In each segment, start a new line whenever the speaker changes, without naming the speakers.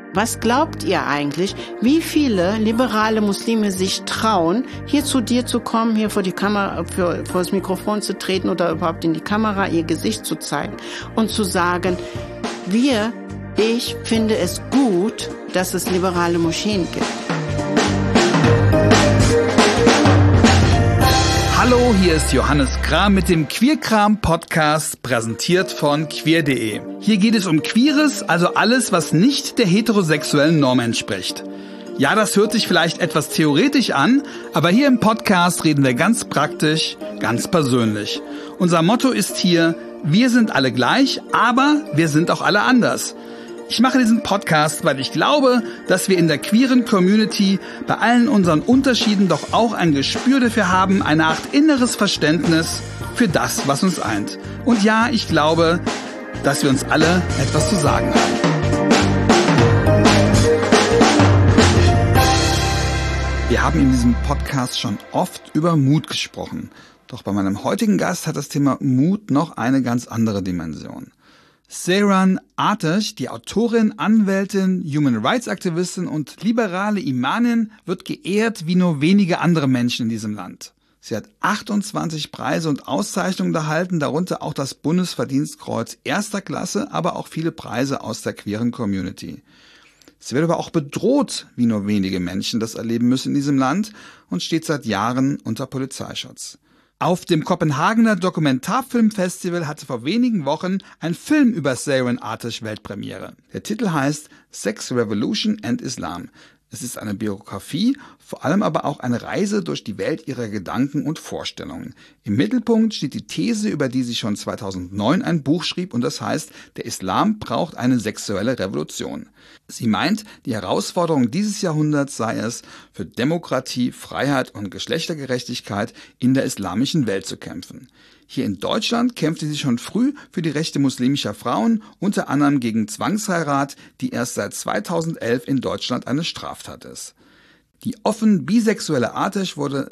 Was glaubt ihr eigentlich, wie viele liberale Muslime sich trauen, hier zu dir zu kommen, hier vor die Kamera, vor das Mikrofon zu treten oder überhaupt in die Kamera ihr Gesicht zu zeigen und zu sagen, ich finde es gut, dass es liberale Moscheen gibt.
Hallo, hier ist Johannes Kram mit dem Queerkram-Podcast, präsentiert von queer.de. Hier geht es um Queeres, also alles, was nicht der heterosexuellen Norm entspricht. Ja, das hört sich vielleicht etwas theoretisch an, aber hier im Podcast reden wir ganz praktisch, ganz persönlich. Unser Motto ist hier, wir sind alle gleich, aber wir sind auch alle anders. Ich mache diesen Podcast, weil ich glaube, dass wir in der queeren Community bei allen unseren Unterschieden doch auch ein Gespür dafür haben, eine Art inneres Verständnis für das, was uns eint. Und ja, ich glaube, dass wir uns alle etwas zu sagen haben. Wir haben in diesem Podcast schon oft über Mut gesprochen. Doch bei meinem heutigen Gast hat das Thema Mut noch eine ganz andere Dimension. Seyran Atesh, die Autorin, Anwältin, Human Rights Aktivistin und liberale Imamin, wird geehrt wie nur wenige andere Menschen in diesem Land. Sie hat 28 Preise und Auszeichnungen erhalten, darunter auch das Bundesverdienstkreuz erster Klasse, aber auch viele Preise aus der queeren Community. Sie wird aber auch bedroht, wie nur wenige Menschen das erleben müssen in diesem Land, und steht seit Jahren unter Polizeischutz. Auf dem Kopenhagener Dokumentarfilmfestival hatte vor wenigen Wochen ein Film über Seyran Atesh Weltpremiere. Der Titel heißt Sex, Revolution and Islam. Es ist eine Biografie, vor allem aber auch eine Reise durch die Welt ihrer Gedanken und Vorstellungen. Im Mittelpunkt steht die These, über die sie schon 2009 ein Buch schrieb, und das heißt, der Islam braucht eine sexuelle Revolution. Sie meint, die Herausforderung dieses Jahrhunderts sei es, für Demokratie, Freiheit und Geschlechtergerechtigkeit in der islamischen Welt zu kämpfen. Hier in Deutschland kämpfte sie schon früh für die Rechte muslimischer Frauen, unter anderem gegen Zwangsheirat, die erst seit 2011 in Deutschland eine Straftat ist. Die offen bisexuelle Atesh wurde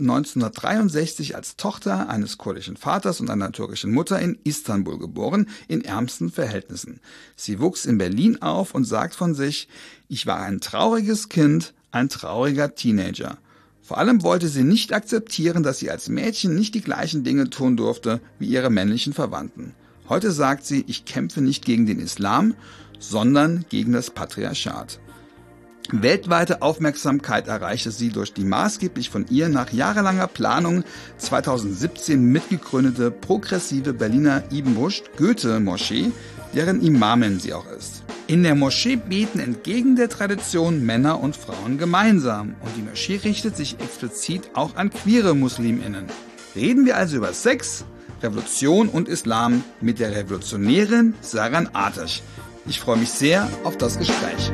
1963 als Tochter eines kurdischen Vaters und einer türkischen Mutter in Istanbul geboren, in ärmsten Verhältnissen. Sie wuchs in Berlin auf und sagt von sich, ich war ein trauriges Kind, ein trauriger Teenager. Vor allem wollte sie nicht akzeptieren, dass sie als Mädchen nicht die gleichen Dinge tun durfte wie ihre männlichen Verwandten. Heute sagt sie, ich kämpfe nicht gegen den Islam, sondern gegen das Patriarchat. Weltweite Aufmerksamkeit erreichte sie durch die maßgeblich von ihr nach jahrelanger Planung 2017 mitgegründete progressive Berliner Ibn Rushd Goethe-Moschee, deren Imamin sie auch ist. In der Moschee beten entgegen der Tradition Männer und Frauen gemeinsam, und die Moschee richtet sich explizit auch an queere MuslimInnen. Reden wir also über Sex, Revolution und Islam mit der Revolutionärin Seyran Atesh. Ich freue mich sehr auf das Gespräch.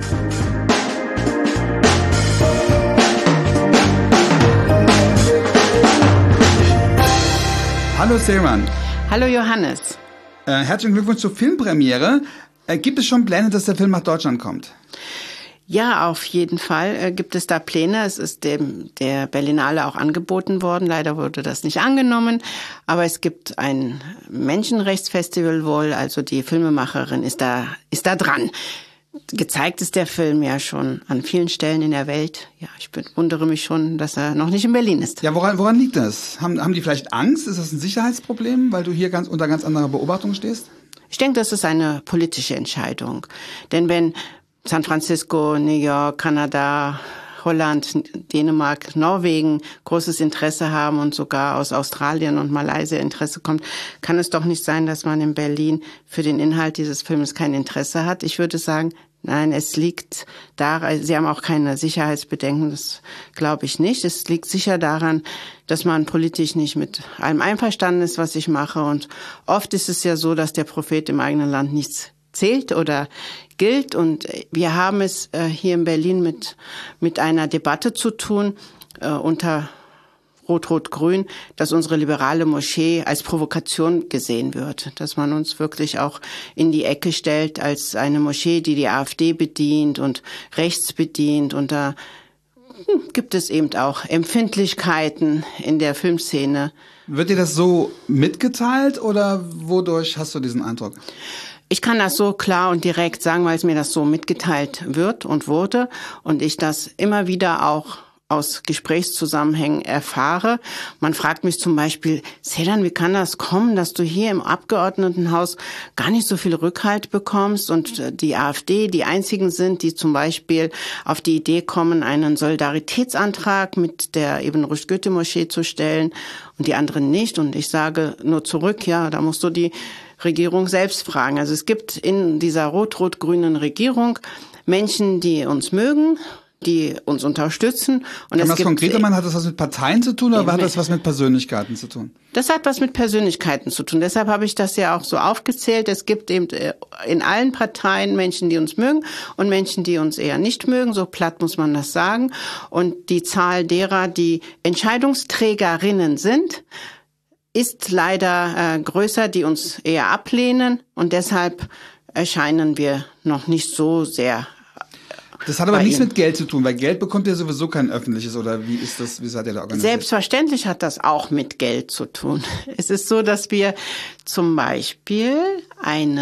Hallo Seyran.
Hallo Johannes.
Herzlichen Glückwunsch zur Filmpremiere. Gibt es schon Pläne, dass der Film nach Deutschland kommt?
Ja, auf jeden Fall gibt es da Pläne. Es ist der Berlinale auch angeboten worden. Leider wurde das nicht angenommen. Aber es gibt ein Menschenrechtsfestival wohl. Also die Filmemacherin ist da dran. Gezeigt ist der Film ja schon an vielen Stellen in der Welt. Ja, ich wundere mich schon, dass er noch nicht in Berlin ist.
Ja, woran liegt das? Haben die vielleicht Angst? Ist das ein Sicherheitsproblem, weil du hier unter ganz anderer Beobachtung stehst?
Ich denke, das ist eine politische Entscheidung. Denn wenn San Francisco, New York, Kanada, Holland, Dänemark, Norwegen großes Interesse haben und sogar aus Australien und Malaysia Interesse kommt, kann es doch nicht sein, dass man in Berlin für den Inhalt dieses Films kein Interesse hat. Ich würde sagen, nein, es liegt daran, Sie haben auch keine Sicherheitsbedenken, das glaube ich nicht. Es liegt sicher daran, dass man politisch nicht mit allem einverstanden ist, was ich mache. Und oft ist es ja so, dass der Prophet im eigenen Land nichts zählt oder gilt. Und wir haben es hier in Berlin mit einer Debatte zu tun unter Rot-Rot-Grün, dass unsere liberale Moschee als Provokation gesehen wird. Dass man uns wirklich auch in die Ecke stellt als eine Moschee, die die AfD bedient und rechts bedient. Und da gibt es eben auch Empfindlichkeiten in der Filmszene.
Wird dir das so mitgeteilt oder wodurch hast du diesen Eindruck?
Ich kann das so klar und direkt sagen, weil es mir das so mitgeteilt wird und wurde und ich das immer wieder auch aus Gesprächszusammenhängen erfahre. Man fragt mich zum Beispiel, Seyran, wie kann das kommen, dass du hier im Abgeordnetenhaus gar nicht so viel Rückhalt bekommst und die AfD die einzigen sind, die zum Beispiel auf die Idee kommen, einen Solidaritätsantrag mit der Ibn Rushd Goethe-Moschee zu stellen und die anderen nicht. Und ich sage nur zurück, ja, da musst du die Regierung selbst fragen. Also es gibt in dieser rot-rot-grünen Regierung Menschen, die uns mögen, die uns unterstützen. Und
kann man das konkreter machen? Hat das was mit Parteien zu tun oder hat das was mit Persönlichkeiten zu tun?
Das hat was mit Persönlichkeiten zu tun. Deshalb habe ich das ja auch so aufgezählt. Es gibt eben in allen Parteien Menschen, die uns mögen und Menschen, die uns eher nicht mögen. So platt muss man das sagen. Und die Zahl derer, die Entscheidungsträgerinnen sind, ist leider größer, die uns eher ablehnen. Und deshalb erscheinen wir noch nicht so sehr.
Das hat aber nichts mit Geld zu tun, weil Geld bekommt ihr sowieso kein öffentliches, oder wie ist das, wie seid ihr da organisiert?
Selbstverständlich hat das auch mit Geld zu tun. Es ist so, dass wir zum Beispiel ein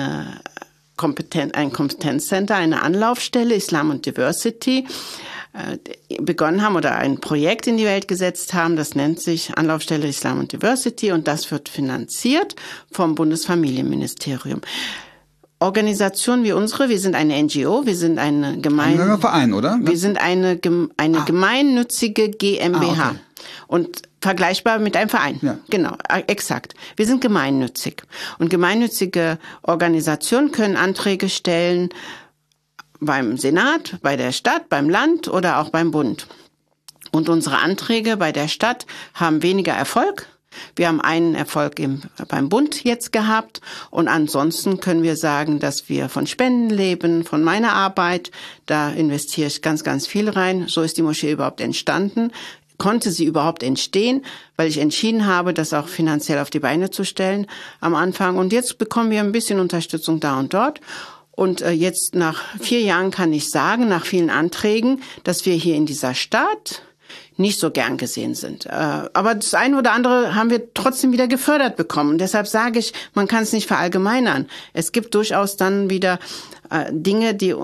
Kompetenzcenter, eine Anlaufstelle Islam und Diversity begonnen haben oder ein Projekt in die Welt gesetzt haben. Das nennt sich Anlaufstelle Islam und Diversity und das wird finanziert vom Bundesfamilienministerium. Organisationen wie unsere, wir sind eine NGO, wir sind ein
Verein, oder?
Wir sind eine gemeinnützige GmbH. Okay. Und vergleichbar mit einem Verein. Ja. Genau, exakt. Wir sind gemeinnützig. Und gemeinnützige Organisationen können Anträge stellen beim Senat, bei der Stadt, beim Land oder auch beim Bund. Und unsere Anträge bei der Stadt haben weniger Erfolg. Wir haben einen Erfolg beim Bund jetzt gehabt und ansonsten können wir sagen, dass wir von Spenden leben, von meiner Arbeit. Da investiere ich ganz, ganz viel rein. So ist die Moschee überhaupt entstanden. Konnte sie überhaupt entstehen, weil ich entschieden habe, das auch finanziell auf die Beine zu stellen am Anfang. Und jetzt bekommen wir ein bisschen Unterstützung da und dort. Und jetzt nach 4 Jahren kann ich sagen, nach vielen Anträgen, dass wir hier in dieser Stadt nicht so gern gesehen sind. Aber das eine oder andere haben wir trotzdem wieder gefördert bekommen. Und deshalb sage ich, man kann es nicht verallgemeinern. Es gibt durchaus dann wieder Dinge, die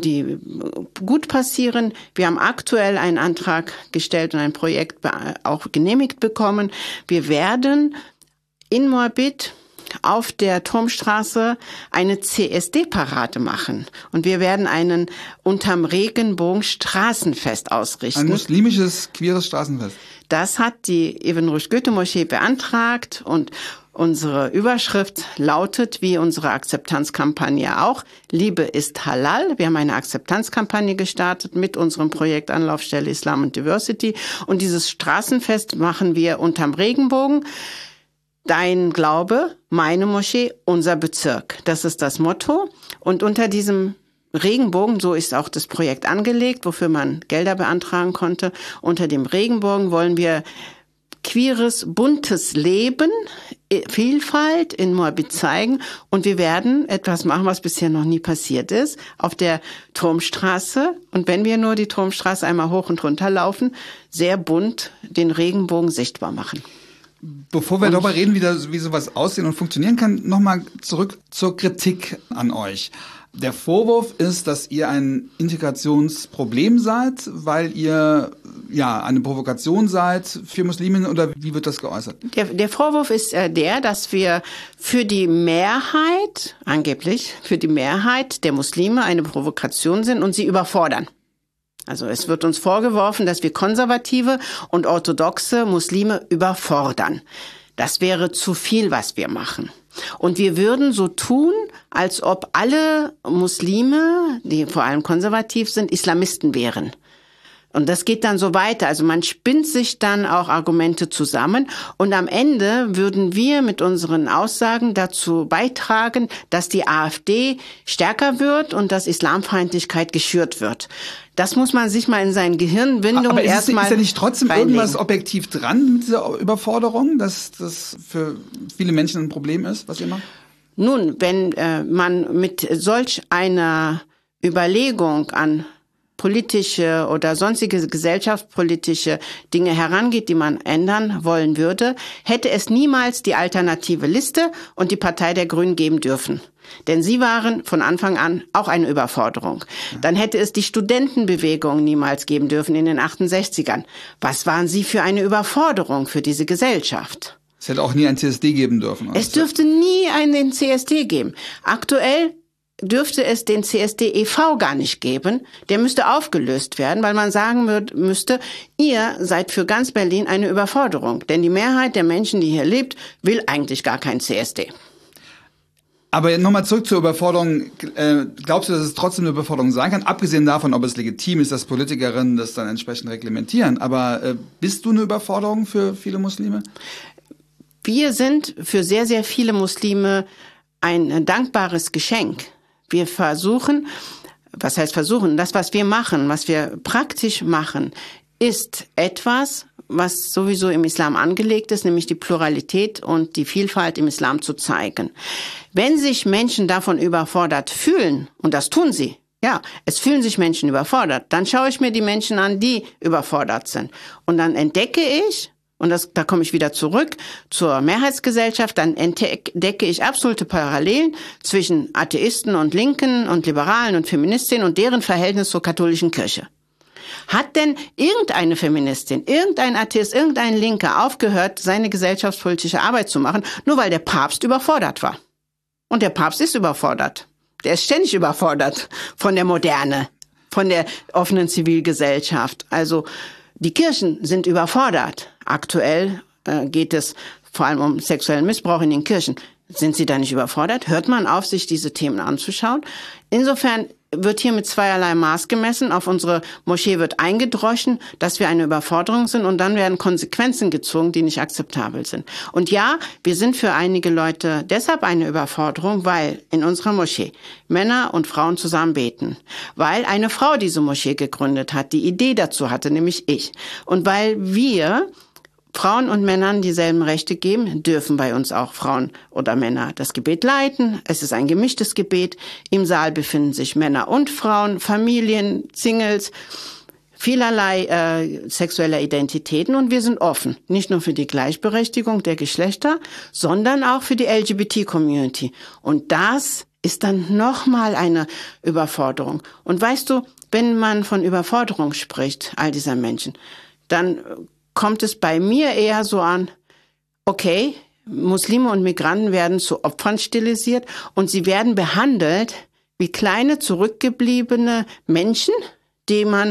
gut passieren. Wir haben aktuell einen Antrag gestellt und ein Projekt auch genehmigt bekommen. Wir werden in Moabit auf der Turmstraße eine CSD-Parade machen. Und wir werden einen unterm Regenbogen Straßenfest ausrichten.
Ein muslimisches, queeres Straßenfest.
Das hat die Ibn Rushd Goethe-Moschee beantragt und unsere Überschrift lautet, wie unsere Akzeptanzkampagne auch, Liebe ist halal. Wir haben eine Akzeptanzkampagne gestartet mit unserem Projekt Anlaufstelle Islam und Diversity. Und dieses Straßenfest machen wir unterm Regenbogen. Dein Glaube, meine Moschee, unser Bezirk. Das ist das Motto. Und unter diesem Regenbogen, so ist auch das Projekt angelegt, wofür man Gelder beantragen konnte. Unter dem Regenbogen wollen wir queeres, buntes Leben, Vielfalt in Moabit zeigen. Und wir werden etwas machen, was bisher noch nie passiert ist, auf der Turmstraße. Und wenn wir nur die Turmstraße einmal hoch und runter laufen, sehr bunt den Regenbogen sichtbar machen.
Bevor wir darüber reden, wie sowas aussehen und funktionieren kann, nochmal zurück zur Kritik an euch. Der Vorwurf ist, dass ihr ein Integrationsproblem seid, weil ihr ja eine Provokation seid für Musliminnen, oder wie wird das geäußert?
Der Vorwurf ist dass wir für die Mehrheit, angeblich für die Mehrheit der Muslime eine Provokation sind und sie überfordern. Also es wird uns vorgeworfen, dass wir konservative und orthodoxe Muslime überfordern. Das wäre zu viel, was wir machen. Und wir würden so tun, als ob alle Muslime, die vor allem konservativ sind, Islamisten wären. Und das geht dann so weiter. Also man spinnt sich dann auch Argumente zusammen. Und am Ende würden wir mit unseren Aussagen dazu beitragen, dass die AfD stärker wird und dass Islamfeindlichkeit geschürt wird. Das muss man sich mal in seinen Gehirnwindungen erstmal
ist ja nicht trotzdem reinlegen. Irgendwas objektiv dran mit dieser Überforderung, dass das für viele Menschen ein Problem ist, was ihr macht?
Nun, wenn man mit solch einer Überlegung an politische oder sonstige gesellschaftspolitische Dinge herangeht, die man ändern wollen würde, hätte es niemals die alternative Liste und die Partei der Grünen geben dürfen. Denn sie waren von Anfang an auch eine Überforderung. Dann hätte es die Studentenbewegung niemals geben dürfen in den 68ern. Was waren sie für eine Überforderung für diese Gesellschaft?
Es hätte auch nie ein CSD geben dürfen.
Es dürfte nie einen CSD geben. Aktuell dürfte es den CSD e.V. gar nicht geben. Der müsste aufgelöst werden, weil man sagen müsste, ihr seid für ganz Berlin eine Überforderung. Denn die Mehrheit der Menschen, die hier lebt, will eigentlich gar kein CSD.
Aber nochmal zurück zur Überforderung. Glaubst du, dass es trotzdem eine Überforderung sein kann? Abgesehen davon, ob es legitim ist, dass Politikerinnen das dann entsprechend reglementieren. Aber bist du eine Überforderung für viele Muslime?
Wir sind für sehr, sehr viele Muslime ein dankbares Geschenk. Wir versuchen, was heißt versuchen? Das, was wir machen, was wir praktisch machen, ist etwas, was sowieso im Islam angelegt ist, nämlich die Pluralität und die Vielfalt im Islam zu zeigen. Wenn sich Menschen davon überfordert fühlen, und das tun sie, ja, es fühlen sich Menschen überfordert, dann schaue ich mir die Menschen an, die überfordert sind. Und dann entdecke ich, und da komme ich wieder zurück zur Mehrheitsgesellschaft, dann entdecke ich absolute Parallelen zwischen Atheisten und Linken und Liberalen und Feministinnen und deren Verhältnis zur katholischen Kirche. Hat denn irgendeine Feministin, irgendein Atheist, irgendein Linker aufgehört, seine gesellschaftspolitische Arbeit zu machen, nur weil der Papst überfordert war? Und der Papst ist überfordert. Der ist ständig überfordert von der Moderne, von der offenen Zivilgesellschaft. Also die Kirchen sind überfordert. Aktuell geht es vor allem um sexuellen Missbrauch in den Kirchen. Sind sie da nicht überfordert? Hört man auf, sich diese Themen anzuschauen? Insofern wird hier mit zweierlei Maß gemessen. Auf unsere Moschee wird eingedroschen, dass wir eine Überforderung sind, und dann werden Konsequenzen gezogen, die nicht akzeptabel sind. Und ja, wir sind für einige Leute deshalb eine Überforderung, weil in unserer Moschee Männer und Frauen zusammen beten, weil eine Frau diese Moschee gegründet hat, die Idee dazu hatte, nämlich ich. Und weil wir Frauen und Männern dieselben Rechte geben, dürfen bei uns auch Frauen oder Männer das Gebet leiten. Es ist ein gemischtes Gebet. Im Saal befinden sich Männer und Frauen, Familien, Singles, vielerlei sexueller Identitäten, und wir sind offen. Nicht nur für die Gleichberechtigung der Geschlechter, sondern auch für die LGBT-Community. Und das ist dann nochmal eine Überforderung. Und weißt du, wenn man von Überforderung spricht, all dieser Menschen, dann kommt es bei mir eher so an, okay, Muslime und Migranten werden zu Opfern stilisiert und sie werden behandelt wie kleine, zurückgebliebene Menschen, denen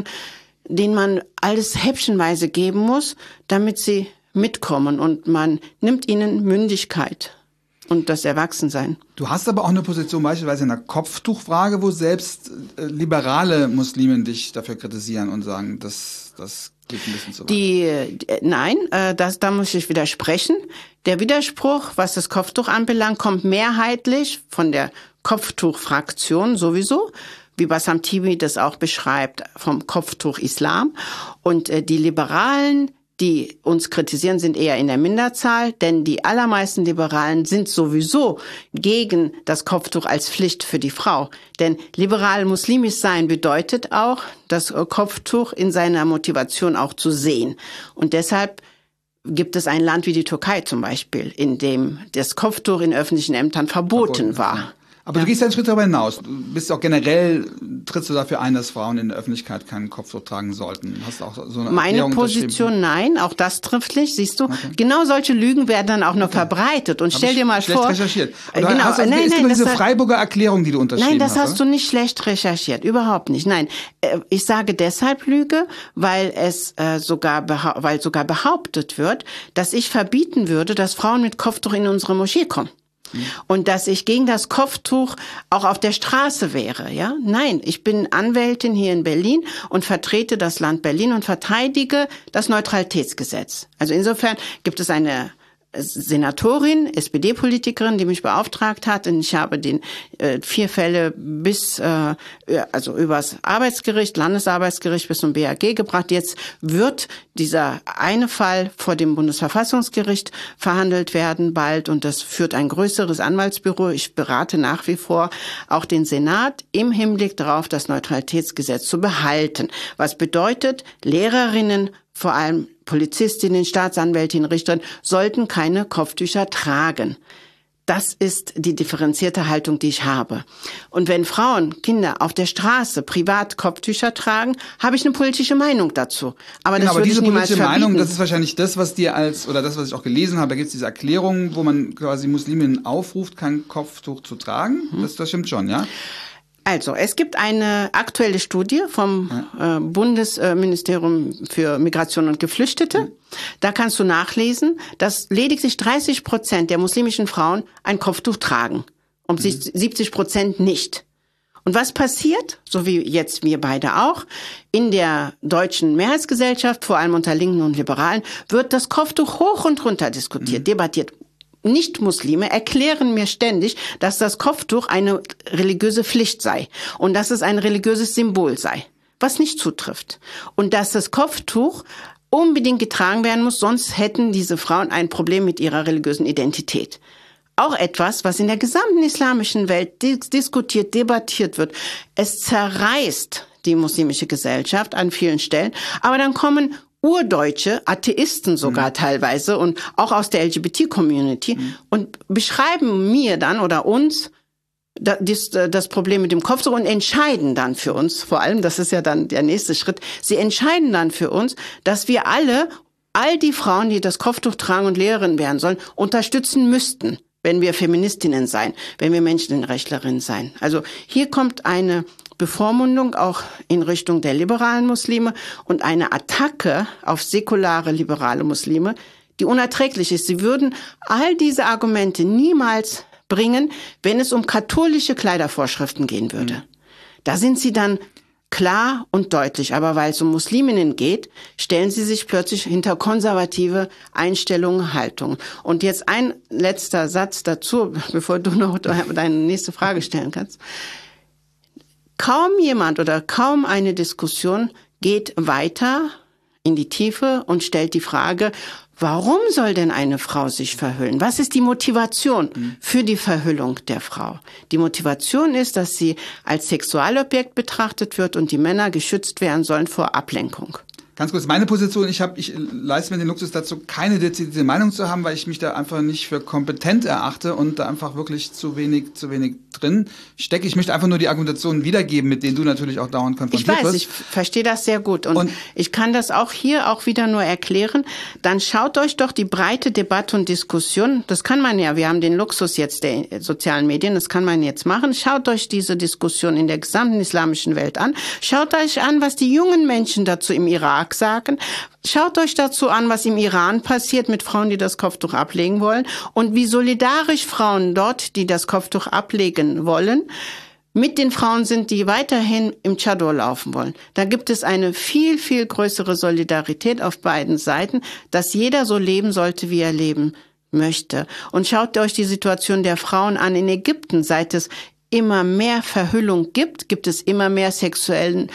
man alles häppchenweise geben muss, damit sie mitkommen, und man nimmt ihnen Mündigkeit und das Erwachsensein.
Du hast aber auch eine Position beispielsweise in der Kopftuchfrage, wo selbst liberale Muslimen dich dafür kritisieren und sagen, das geht ein bisschen zu weit.
Nein, da muss ich widersprechen. Der Widerspruch, was das Kopftuch anbelangt, kommt mehrheitlich von der Kopftuchfraktion sowieso, wie Bassam Tibi das auch beschreibt, vom Kopftuch Islam. Und die Liberalen, die uns kritisieren, sind eher in der Minderzahl, denn die allermeisten Liberalen sind sowieso gegen das Kopftuch als Pflicht für die Frau. Denn liberal muslimisch sein bedeutet auch, das Kopftuch in seiner Motivation auch zu sehen. Und deshalb gibt es ein Land wie die Türkei zum Beispiel, in dem das Kopftuch in öffentlichen Ämtern verboten war.
Aber du gehst einen Schritt darüber hinaus. Du bist auch generell, trittst du dafür ein, dass Frauen in der Öffentlichkeit keinen Kopftuch tragen sollten? Hast auch so eine
Meine Position, nein, auch das trifft nicht, siehst du. Okay. Genau solche Lügen werden dann auch noch verbreitet. Und stell dir mal vor.
Schlecht recherchiert. Genau, diese Freiburger Erklärung, die du unterschrieben hast.
Nein, das hast du nicht schlecht recherchiert, überhaupt nicht. Nein, ich sage deshalb Lüge, weil sogar behauptet wird, dass ich verbieten würde, dass Frauen mit Kopftuch in unsere Moschee kommen. Und dass ich gegen das Kopftuch auch auf der Straße wäre, ja? Nein, ich bin Anwältin hier in Berlin und vertrete das Land Berlin und verteidige das Neutralitätsgesetz. Also insofern gibt es eine Senatorin, SPD-Politikerin, die mich beauftragt hat, und ich habe 4 Fälle also übers Arbeitsgericht, Landesarbeitsgericht bis zum BAG gebracht. Jetzt wird dieser eine Fall vor dem Bundesverfassungsgericht verhandelt werden bald, und das führt ein größeres Anwaltsbüro. Ich berate nach wie vor auch den Senat im Hinblick darauf, das Neutralitätsgesetz zu behalten. Was bedeutet, Lehrerinnen, vor allem Polizistinnen, Staatsanwältinnen, Richterinnen, sollten keine Kopftücher tragen. Das ist die differenzierte Haltung, die ich habe. Und wenn Frauen, Kinder auf der Straße privat Kopftücher tragen, habe ich eine politische Meinung dazu. Aber
genau,
das würde
diese
ich niemals
politische
verbieten.
Meinung, das ist wahrscheinlich das, was dir oder das, was ich auch gelesen habe, da gibt es diese Erklärung, wo man quasi Musliminnen aufruft, kein Kopftuch zu tragen. Das stimmt schon, ja?
Also, es gibt eine aktuelle Studie vom Bundesministerium für Migration und Geflüchtete. Da kannst du nachlesen, dass lediglich 30% der muslimischen Frauen ein Kopftuch tragen und 70% nicht. Und was passiert, so wie jetzt wir beide auch, in der deutschen Mehrheitsgesellschaft, vor allem unter Linken und Liberalen, wird das Kopftuch hoch und runter diskutiert, debattiert. Nicht-Muslime erklären mir ständig, dass das Kopftuch eine religiöse Pflicht sei und dass es ein religiöses Symbol sei, was nicht zutrifft. Und dass das Kopftuch unbedingt getragen werden muss, sonst hätten diese Frauen ein Problem mit ihrer religiösen Identität. Auch etwas, was in der gesamten islamischen Welt diskutiert, debattiert wird. Es zerreißt die muslimische Gesellschaft an vielen Stellen, aber dann kommen Urdeutsche, Atheisten sogar teilweise und auch aus der LGBT-Community und beschreiben mir dann oder uns das Problem mit dem Kopftuch und entscheiden dann für uns, vor allem, das ist ja dann der nächste Schritt, sie entscheiden dann für uns, dass wir all die Frauen, die das Kopftuch tragen und Lehrerinnen werden sollen, unterstützen müssten, wenn wir Feministinnen sein, wenn wir Menschenrechtlerinnen sein. Also hier kommt eine Bevormundung auch in Richtung der liberalen Muslime und eine Attacke auf säkulare, liberale Muslime, die unerträglich ist. Sie würden all diese Argumente niemals bringen, wenn es um katholische Kleidervorschriften gehen würde. Da sind sie dann klar und deutlich. Aber weil es um Musliminnen geht, stellen sie sich plötzlich hinter konservative Einstellungen, Haltungen. Und jetzt ein letzter Satz dazu, bevor du noch deine nächste Frage stellen kannst. Kaum jemand oder kaum eine Diskussion geht weiter in die Tiefe und stellt die Frage, warum soll denn eine Frau sich verhüllen? Was ist die Motivation für die Verhüllung der Frau? Die Motivation ist, dass sie als Sexualobjekt betrachtet wird und die Männer geschützt werden sollen vor Ablenkung.
Ganz kurz, meine Position, ich leiste mir den Luxus dazu, keine dezidierte Meinung zu haben, weil ich mich da einfach nicht für kompetent erachte und da einfach wirklich zu wenig drin stecke. Ich möchte einfach nur die Argumentationen wiedergeben, mit denen du natürlich auch dauernd konfrontiert wirst.
Ich weiß, ich verstehe das sehr gut und ich kann das auch hier auch wieder nur erklären. Dann schaut euch doch die breite Debatte und Diskussion, das kann man ja, wir haben den Luxus jetzt der sozialen Medien, das kann man jetzt machen. Schaut euch diese Diskussion in der gesamten islamischen Welt an. Schaut euch an, was die jungen Menschen dazu im Irak sagen. Schaut euch dazu an, was im Iran passiert mit Frauen, die das Kopftuch ablegen wollen und wie solidarisch Frauen dort, die das Kopftuch ablegen wollen, mit den Frauen sind, die weiterhin im Chador laufen wollen. Da gibt es eine viel, viel größere Solidarität auf beiden Seiten, dass jeder so leben sollte, wie er leben möchte. Und schaut euch die Situation der Frauen an in Ägypten, seit es immer mehr Verhüllung gibt es immer mehr sexuelle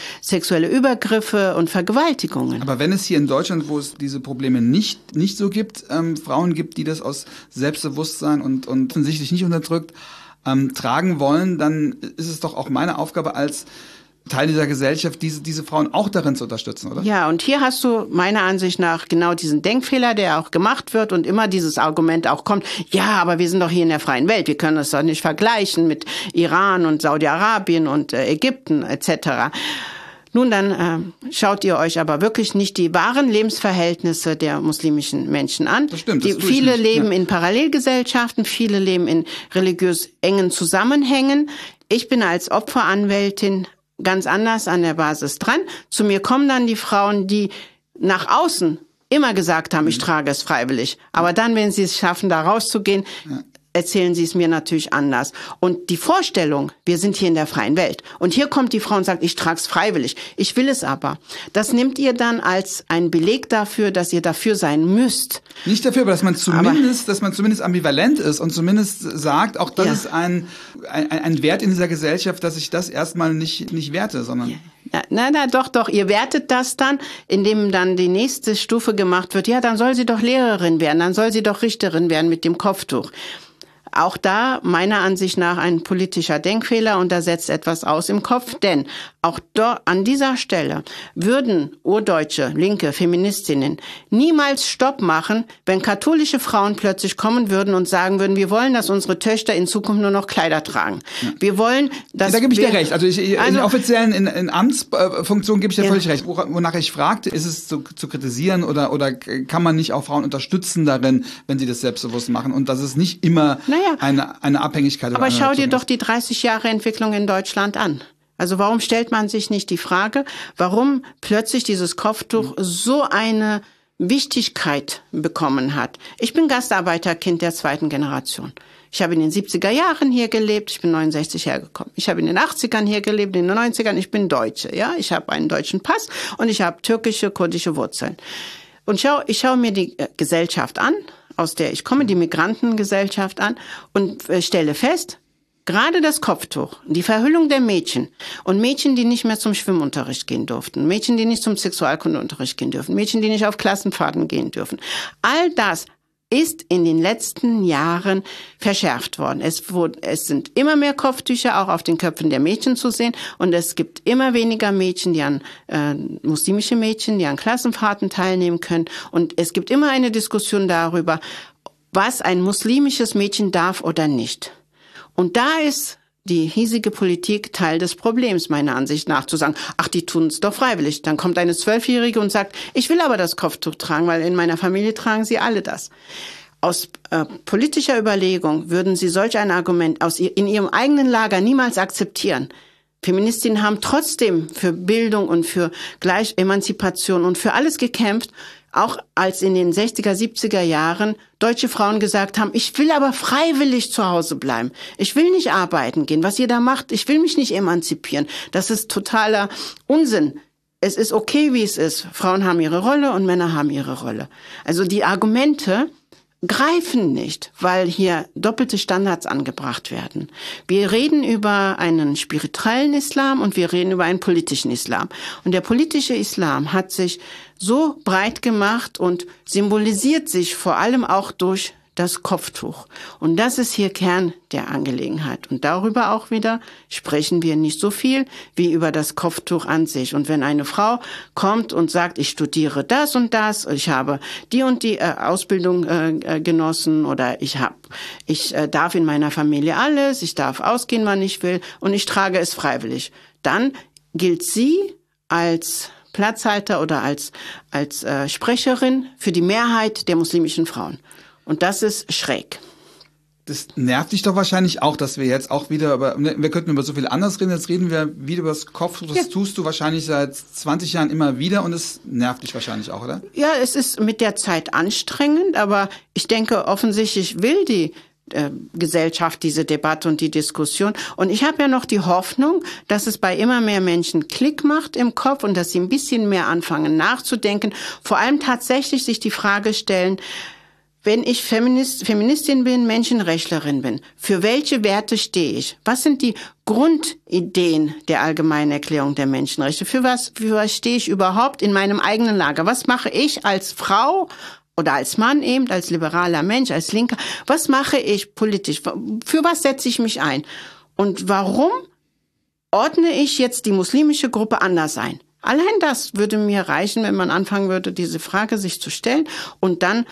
Übergriffe und Vergewaltigungen.
Aber wenn es hier in Deutschland, wo es diese Probleme nicht so gibt, Frauen gibt, die das aus Selbstbewusstsein und offensichtlich nicht unterdrückt tragen wollen, dann ist es doch auch meine Aufgabe als Teil dieser Gesellschaft, diese Frauen auch darin zu unterstützen, oder?
Ja, und hier hast du meiner Ansicht nach genau diesen Denkfehler, der auch gemacht wird und immer dieses Argument auch kommt, ja, aber wir sind doch hier in der freien Welt, wir können das doch nicht vergleichen mit Iran und Saudi-Arabien und Ägypten etc. Nun, dann schaut ihr euch aber wirklich nicht die wahren Lebensverhältnisse der muslimischen Menschen an.
Das stimmt, das
viele leben in Parallelgesellschaften, viele leben in religiös engen Zusammenhängen. Ich bin als Opferanwältin ganz anders an der Basis dran. Zu mir kommen dann die Frauen, die nach außen immer gesagt haben, ich trage es freiwillig. Aber dann, wenn sie es schaffen, da rauszugehen, erzählen sie es mir natürlich anders. Und die Vorstellung, wir sind hier in der freien Welt. Und hier kommt die Frau und sagt, ich trage es freiwillig. Ich will es aber. Das nehmt ihr dann als einen Beleg dafür, dass ihr dafür sein müsst.
Nicht dafür, aber dass man zumindest ambivalent ist und zumindest sagt, auch das ist ein Wert in dieser Gesellschaft, dass ich das erstmal nicht werte, sondern...
Ja, doch, ihr wertet das dann, indem dann die nächste Stufe gemacht wird. Ja, dann soll sie doch Lehrerin werden, dann soll sie doch Richterin werden mit dem Kopftuch. auch da meiner Ansicht nach ein politischer Denkfehler und da setzt etwas aus im Kopf, denn auch dort an dieser Stelle würden urdeutsche, linke Feministinnen niemals Stopp machen, wenn katholische Frauen plötzlich kommen würden und sagen würden, wir wollen, dass unsere Töchter in Zukunft nur noch Kleider tragen. Ja. Wir wollen, dass
da gebe ich dir recht. Also in offiziellen in Amtsfunktionen gebe ich dir völlig recht. Wonach ich fragte, ist es zu kritisieren oder kann man nicht auch Frauen unterstützen darin, wenn sie das selbstbewusst machen und dass es nicht immer eine Abhängigkeit.
Aber schau dir doch die 30 Jahre Entwicklung in Deutschland an. Also warum stellt man sich nicht die Frage, warum plötzlich dieses Kopftuch so eine Wichtigkeit bekommen hat? Ich bin Gastarbeiterkind der 2. Generation. Ich habe in den 70er Jahren hier gelebt, ich bin 69 hergekommen. Ich habe in den 80ern hier gelebt, in den 90ern, ich bin Deutsche, ja. Ich habe einen deutschen Pass und ich habe türkische, kurdische Wurzeln. Und ich schaue mir die Gesellschaft an, aus der ich komme, die Migrantengesellschaft an und stelle fest, gerade das Kopftuch, die Verhüllung der Mädchen und Mädchen, die nicht mehr zum Schwimmunterricht gehen durften, Mädchen, die nicht zum Sexualkundeunterricht gehen dürfen, Mädchen, die nicht auf Klassenfahrten gehen dürfen, all das ist in den letzten Jahren verschärft worden. Es sind immer mehr Kopftücher auch auf den Köpfen der Mädchen zu sehen und es gibt immer weniger Mädchen, muslimische Mädchen, die an Klassenfahrten teilnehmen können und es gibt immer eine Diskussion darüber, was ein muslimisches Mädchen darf oder nicht. Und da ist die hiesige Politik Teil des Problems, meiner Ansicht nach, zu sagen, ach, die tun es doch freiwillig. Dann kommt eine 12-Jährige und sagt, ich will aber das Kopftuch tragen, weil in meiner Familie tragen sie alle das. Aus politischer Überlegung würden sie solch ein Argument in ihrem eigenen Lager niemals akzeptieren. Feministinnen haben trotzdem für Bildung und für Emanzipation und für alles gekämpft, auch als in den 60er, 70er Jahren deutsche Frauen gesagt haben, ich will aber freiwillig zu Hause bleiben. Ich will nicht arbeiten gehen. Was ihr da macht, ich will mich nicht emanzipieren. Das ist totaler Unsinn. Es ist okay, wie es ist. Frauen haben ihre Rolle und Männer haben ihre Rolle. Also die Argumente greifen nicht, weil hier doppelte Standards angebracht werden. Wir reden über einen spirituellen Islam und wir reden über einen politischen Islam. Und der politische Islam hat sich so breit gemacht und symbolisiert sich vor allem auch durch das Kopftuch. Und das ist hier Kern der Angelegenheit. Und darüber auch wieder sprechen wir nicht so viel wie über das Kopftuch an sich. Und wenn eine Frau kommt und sagt, ich studiere das und das, ich habe die und die Ausbildung genossen oder ich darf in meiner Familie alles, ich darf ausgehen, wann ich will und ich trage es freiwillig, dann gilt sie als Platzhalter oder als Sprecherin für die Mehrheit der muslimischen Frauen. Und das ist schräg.
Das nervt dich doch wahrscheinlich auch, dass wir jetzt auch wieder wir könnten über so viel anderes reden, jetzt reden wir wieder über das Kopftuch. Das tust du wahrscheinlich seit 20 Jahren immer wieder und es nervt dich wahrscheinlich auch, oder?
Ja, es ist mit der Zeit anstrengend, aber ich denke, offensichtlich will die Gesellschaft diese Debatte und die Diskussion. Und ich habe ja noch die Hoffnung, dass es bei immer mehr Menschen Klick macht im Kopf und dass sie ein bisschen mehr anfangen nachzudenken, vor allem tatsächlich sich die Frage stellen, wenn ich Feministin bin, Menschenrechtlerin bin, für welche Werte stehe ich? Was sind die Grundideen der Allgemeinen Erklärung der Menschenrechte? Für was stehe ich überhaupt in meinem eigenen Lager? Was mache ich als Frau oder als Mann eben, als liberaler Mensch, als Linker? Was mache ich politisch? Für was setze ich mich ein? Und warum ordne ich jetzt die muslimische Gruppe anders ein? Allein das würde mir reichen, wenn man anfangen würde, diese Frage sich zu stellen und dann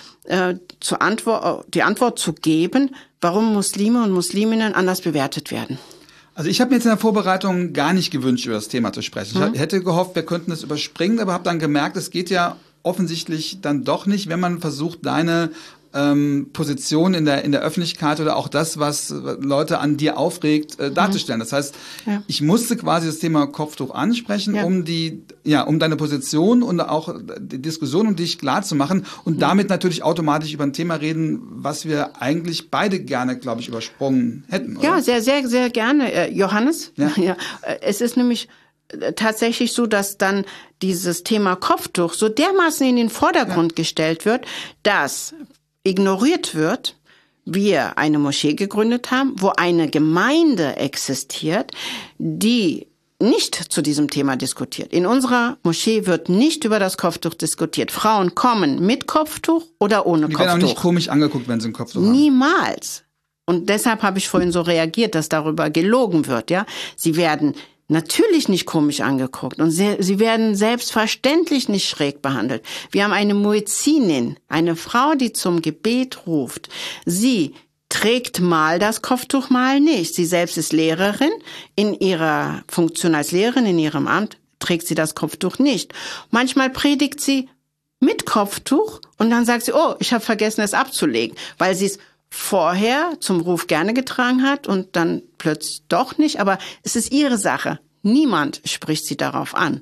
die Antwort zu geben, warum Muslime und Musliminnen anders bewertet werden.
Also ich habe mir jetzt in der Vorbereitung gar nicht gewünscht, über das Thema zu sprechen. Ich hätte gehofft, wir könnten es überspringen, aber habe dann gemerkt, es geht ja offensichtlich dann doch nicht, wenn man versucht, deine Position in der Öffentlichkeit oder auch das, was Leute an dir aufregt, darzustellen. Das heißt, ich musste quasi das Thema Kopftuch ansprechen, um deine Position und auch die Diskussion um dich klar zu machen und damit natürlich automatisch über ein Thema reden, was wir eigentlich beide gerne, glaube ich, übersprungen hätten. Oder?
Ja, sehr, sehr, sehr gerne, Johannes. Ja. Es ist nämlich tatsächlich so, dass dann dieses Thema Kopftuch so dermaßen in den Vordergrund gestellt wird, dass ignoriert wird, wir eine Moschee gegründet haben, wo eine Gemeinde existiert, die nicht zu diesem Thema diskutiert. In unserer Moschee wird nicht über das Kopftuch diskutiert. Frauen kommen mit Kopftuch oder ohne Kopftuch.
Die werden auch nicht komisch angeguckt, wenn sie ein Kopftuch haben.
Niemals. Und deshalb habe ich vorhin so reagiert, dass darüber gelogen wird, ja. Sie werden natürlich nicht komisch angeguckt und sie werden selbstverständlich nicht schräg behandelt. Wir haben eine Muezzinin, eine Frau, die zum Gebet ruft. Sie trägt mal das Kopftuch, mal nicht. Sie selbst ist Lehrerin. In ihrer Funktion als Lehrerin, in ihrem Amt, trägt sie das Kopftuch nicht. Manchmal predigt sie mit Kopftuch und dann sagt sie, oh, ich habe vergessen, es abzulegen, weil sie es vorher zum Ruf gerne getragen hat und dann plötzlich doch nicht. Aber es ist ihre Sache. Niemand spricht sie darauf an.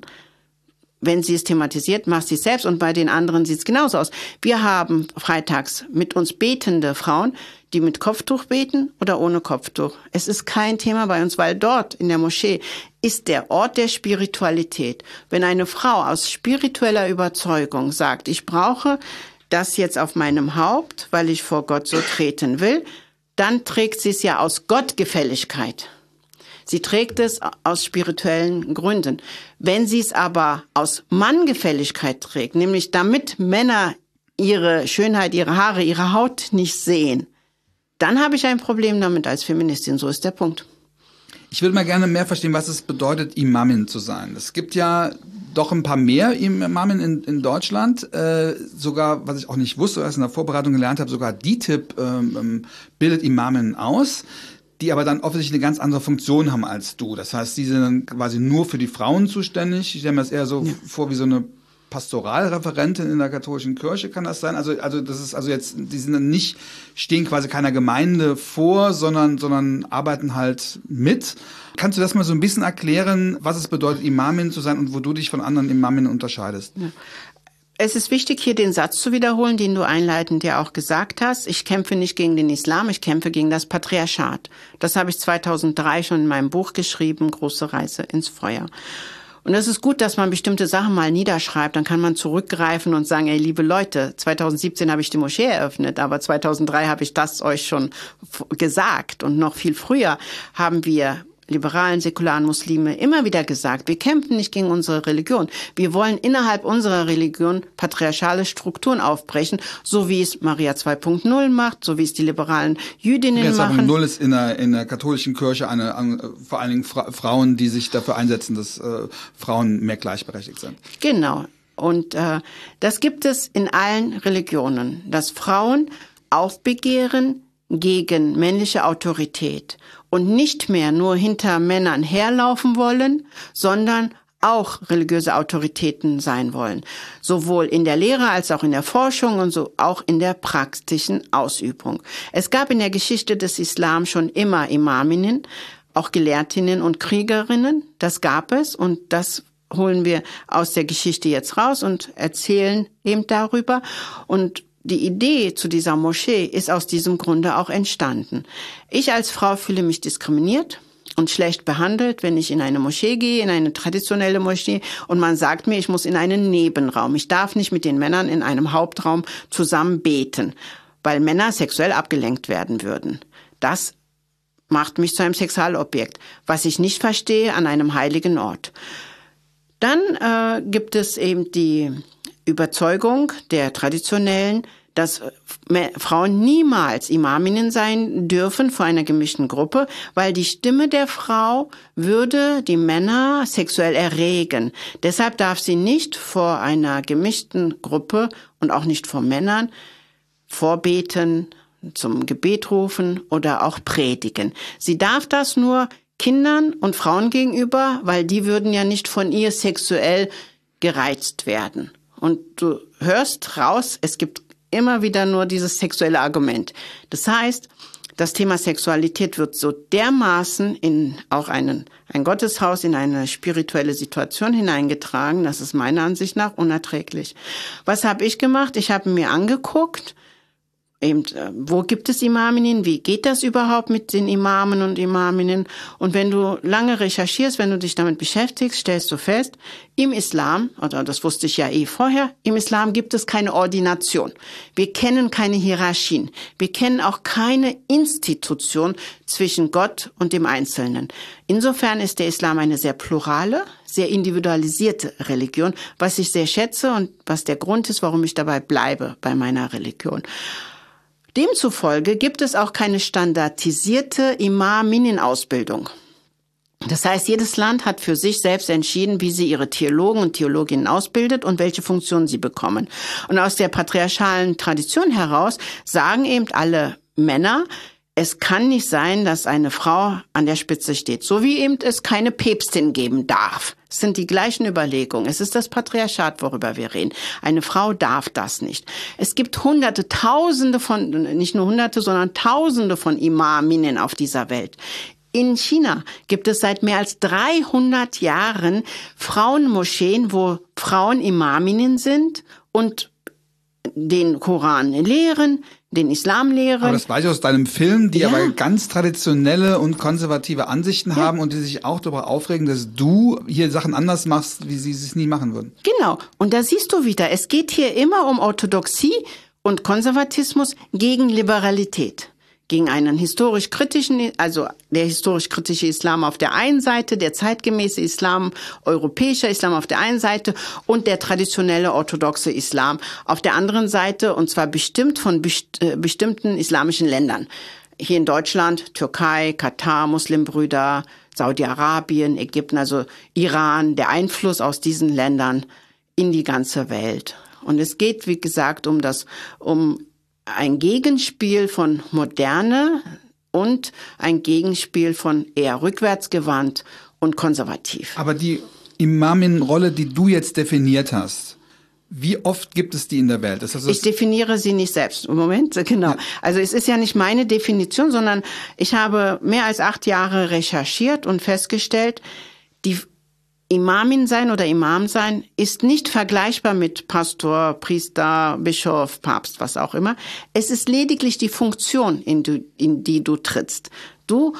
Wenn sie es thematisiert, macht sie es selbst und bei den anderen sieht es genauso aus. Wir haben freitags mit uns betende Frauen, die mit Kopftuch beten oder ohne Kopftuch. Es ist kein Thema bei uns, weil dort in der Moschee ist der Ort der Spiritualität. Wenn eine Frau aus spiritueller Überzeugung sagt, ich brauche das jetzt auf meinem Haupt, weil ich vor Gott so treten will, dann trägt sie es ja aus Gottgefälligkeit. Sie trägt es aus spirituellen Gründen. Wenn sie es aber aus Manngefälligkeit trägt, nämlich damit Männer ihre Schönheit, ihre Haare, ihre Haut nicht sehen, dann habe ich ein Problem damit als Feministin. So ist der Punkt.
Ich würde mal gerne mehr verstehen, was es bedeutet, Imamin zu sein. Es gibt ja doch ein paar mehr Imamen in Deutschland. Sogar, was ich auch nicht wusste, erst in der Vorbereitung gelernt habe, sogar DİTİB bildet Imamen aus, die aber dann offensichtlich eine ganz andere Funktion haben als du. Das heißt, die sind dann quasi nur für die Frauen zuständig. Ich stelle mir das eher so vor wie so eine Pastoralreferentin in der katholischen Kirche, kann das sein? Also das ist also jetzt, die sind dann nicht, stehen quasi keiner Gemeinde vor, sondern arbeiten halt mit. Kannst du das mal so ein bisschen erklären, was es bedeutet, Imamin zu sein und wo du dich von anderen Imaminnen unterscheidest? Ja.
Es ist wichtig, hier den Satz zu wiederholen, den du einleitend ja auch gesagt hast. Ich kämpfe nicht gegen den Islam, ich kämpfe gegen das Patriarchat. Das habe ich 2003 schon in meinem Buch geschrieben, Große Reise ins Feuer. Und es ist gut, dass man bestimmte Sachen mal niederschreibt. Dann kann man zurückgreifen und sagen, ey, liebe Leute, 2017 habe ich die Moschee eröffnet, aber 2003 habe ich das euch schon gesagt. Und noch viel früher haben wir liberalen, säkularen Muslime immer wieder gesagt, wir kämpfen nicht gegen unsere Religion. Wir wollen innerhalb unserer Religion patriarchale Strukturen aufbrechen, so wie es Maria 2.0 macht, so wie es die liberalen Jüdinnen machen.
2.0 ist in der katholischen Kirche vor allen Dingen Frauen, die sich dafür einsetzen, dass Frauen mehr gleichberechtigt sind.
Genau. Und das gibt es in allen Religionen, dass Frauen aufbegehren gegen männliche Autorität und nicht mehr nur hinter Männern herlaufen wollen, sondern auch religiöse Autoritäten sein wollen. Sowohl in der Lehre als auch in der Forschung und so auch in der praktischen Ausübung. Es gab in der Geschichte des Islam schon immer Imaminnen, auch Gelehrtinnen und Kriegerinnen. Das gab es und das holen wir aus der Geschichte jetzt raus und erzählen eben darüber. Und die Idee zu dieser Moschee ist aus diesem Grunde auch entstanden. Ich als Frau fühle mich diskriminiert und schlecht behandelt, wenn ich in eine Moschee gehe, in eine traditionelle Moschee, und man sagt mir, ich muss in einen Nebenraum. Ich darf nicht mit den Männern in einem Hauptraum zusammen beten, weil Männer sexuell abgelenkt werden würden. Das macht mich zu einem Sexualobjekt, was ich nicht verstehe an einem heiligen Ort. Dann gibt es eben die Überzeugung der Traditionellen, dass Frauen niemals Imaminnen sein dürfen vor einer gemischten Gruppe, weil die Stimme der Frau würde die Männer sexuell erregen. Deshalb darf sie nicht vor einer gemischten Gruppe und auch nicht vor Männern vorbeten, zum Gebet rufen oder auch predigen. Sie darf das nur Kindern und Frauen gegenüber, weil die würden ja nicht von ihr sexuell gereizt werden. Und du hörst raus, es gibt immer wieder nur dieses sexuelle Argument. Das heißt, das Thema Sexualität wird so dermaßen in auch ein Gotteshaus, in eine spirituelle Situation hineingetragen, das ist meiner Ansicht nach unerträglich. Was habe ich gemacht? Ich habe mir angeguckt, eben, wo gibt es Imaminnen? Wie geht das überhaupt mit den Imamen und Imaminnen? Und wenn du lange recherchierst, wenn du dich damit beschäftigst, stellst du fest, im Islam, oder das wusste ich ja vorher, im Islam gibt es keine Ordination. Wir kennen keine Hierarchien. Wir kennen auch keine Institution zwischen Gott und dem Einzelnen. Insofern ist der Islam eine sehr plurale, sehr individualisierte Religion, was ich sehr schätze und was der Grund ist, warum ich dabei bleibe bei meiner Religion. Demzufolge gibt es auch keine standardisierte Imaminnen-Ausbildung. Das heißt, jedes Land hat für sich selbst entschieden, wie sie ihre Theologen und Theologinnen ausbildet und welche Funktionen sie bekommen. Und aus der patriarchalen Tradition heraus sagen eben alle Männer, es kann nicht sein, dass eine Frau an der Spitze steht, so wie eben es keine Päpstin geben darf. Es sind die gleichen Überlegungen. Es ist das Patriarchat, worüber wir reden. Eine Frau darf das nicht. Es gibt Hunderte, Tausende von, nicht nur Hunderte, sondern Tausende von Imaminnen auf dieser Welt. In China gibt es seit mehr als 300 Jahren Frauenmoscheen, wo Frauen Imaminnen sind und den Koran lehren, den Islam lehren.
Aber das weiß ich aus deinem Film, die aber ganz traditionelle und konservative Ansichten haben und die sich auch darüber aufregen, dass du hier Sachen anders machst, wie sie es nie machen würden.
Genau. Und da siehst du wieder, es geht hier immer um Orthodoxie und Konservatismus gegen Liberalität. Gegen einen historisch-kritischen, also der historisch-kritische Islam auf der einen Seite, der zeitgemäße Islam, europäischer Islam auf der einen Seite und der traditionelle orthodoxe Islam auf der anderen Seite, und zwar bestimmt von bestimmten islamischen Ländern. Hier in Deutschland, Türkei, Katar, Muslimbrüder, Saudi-Arabien, Ägypten, also Iran, der Einfluss aus diesen Ländern in die ganze Welt. Und es geht, wie gesagt, um ein Gegenspiel von Moderne und ein Gegenspiel von eher rückwärtsgewandt und konservativ.
Aber die Imamin-Rolle, die du jetzt definiert hast, wie oft gibt es die in der Welt?
Ich definiere sie nicht selbst. Moment, genau. Also es ist ja nicht meine Definition, sondern ich habe mehr als 8 Jahre recherchiert und festgestellt, die Imamin sein oder Imam sein ist nicht vergleichbar mit Pastor, Priester, Bischof, Papst, was auch immer. Es ist lediglich die Funktion, in die du trittst. Du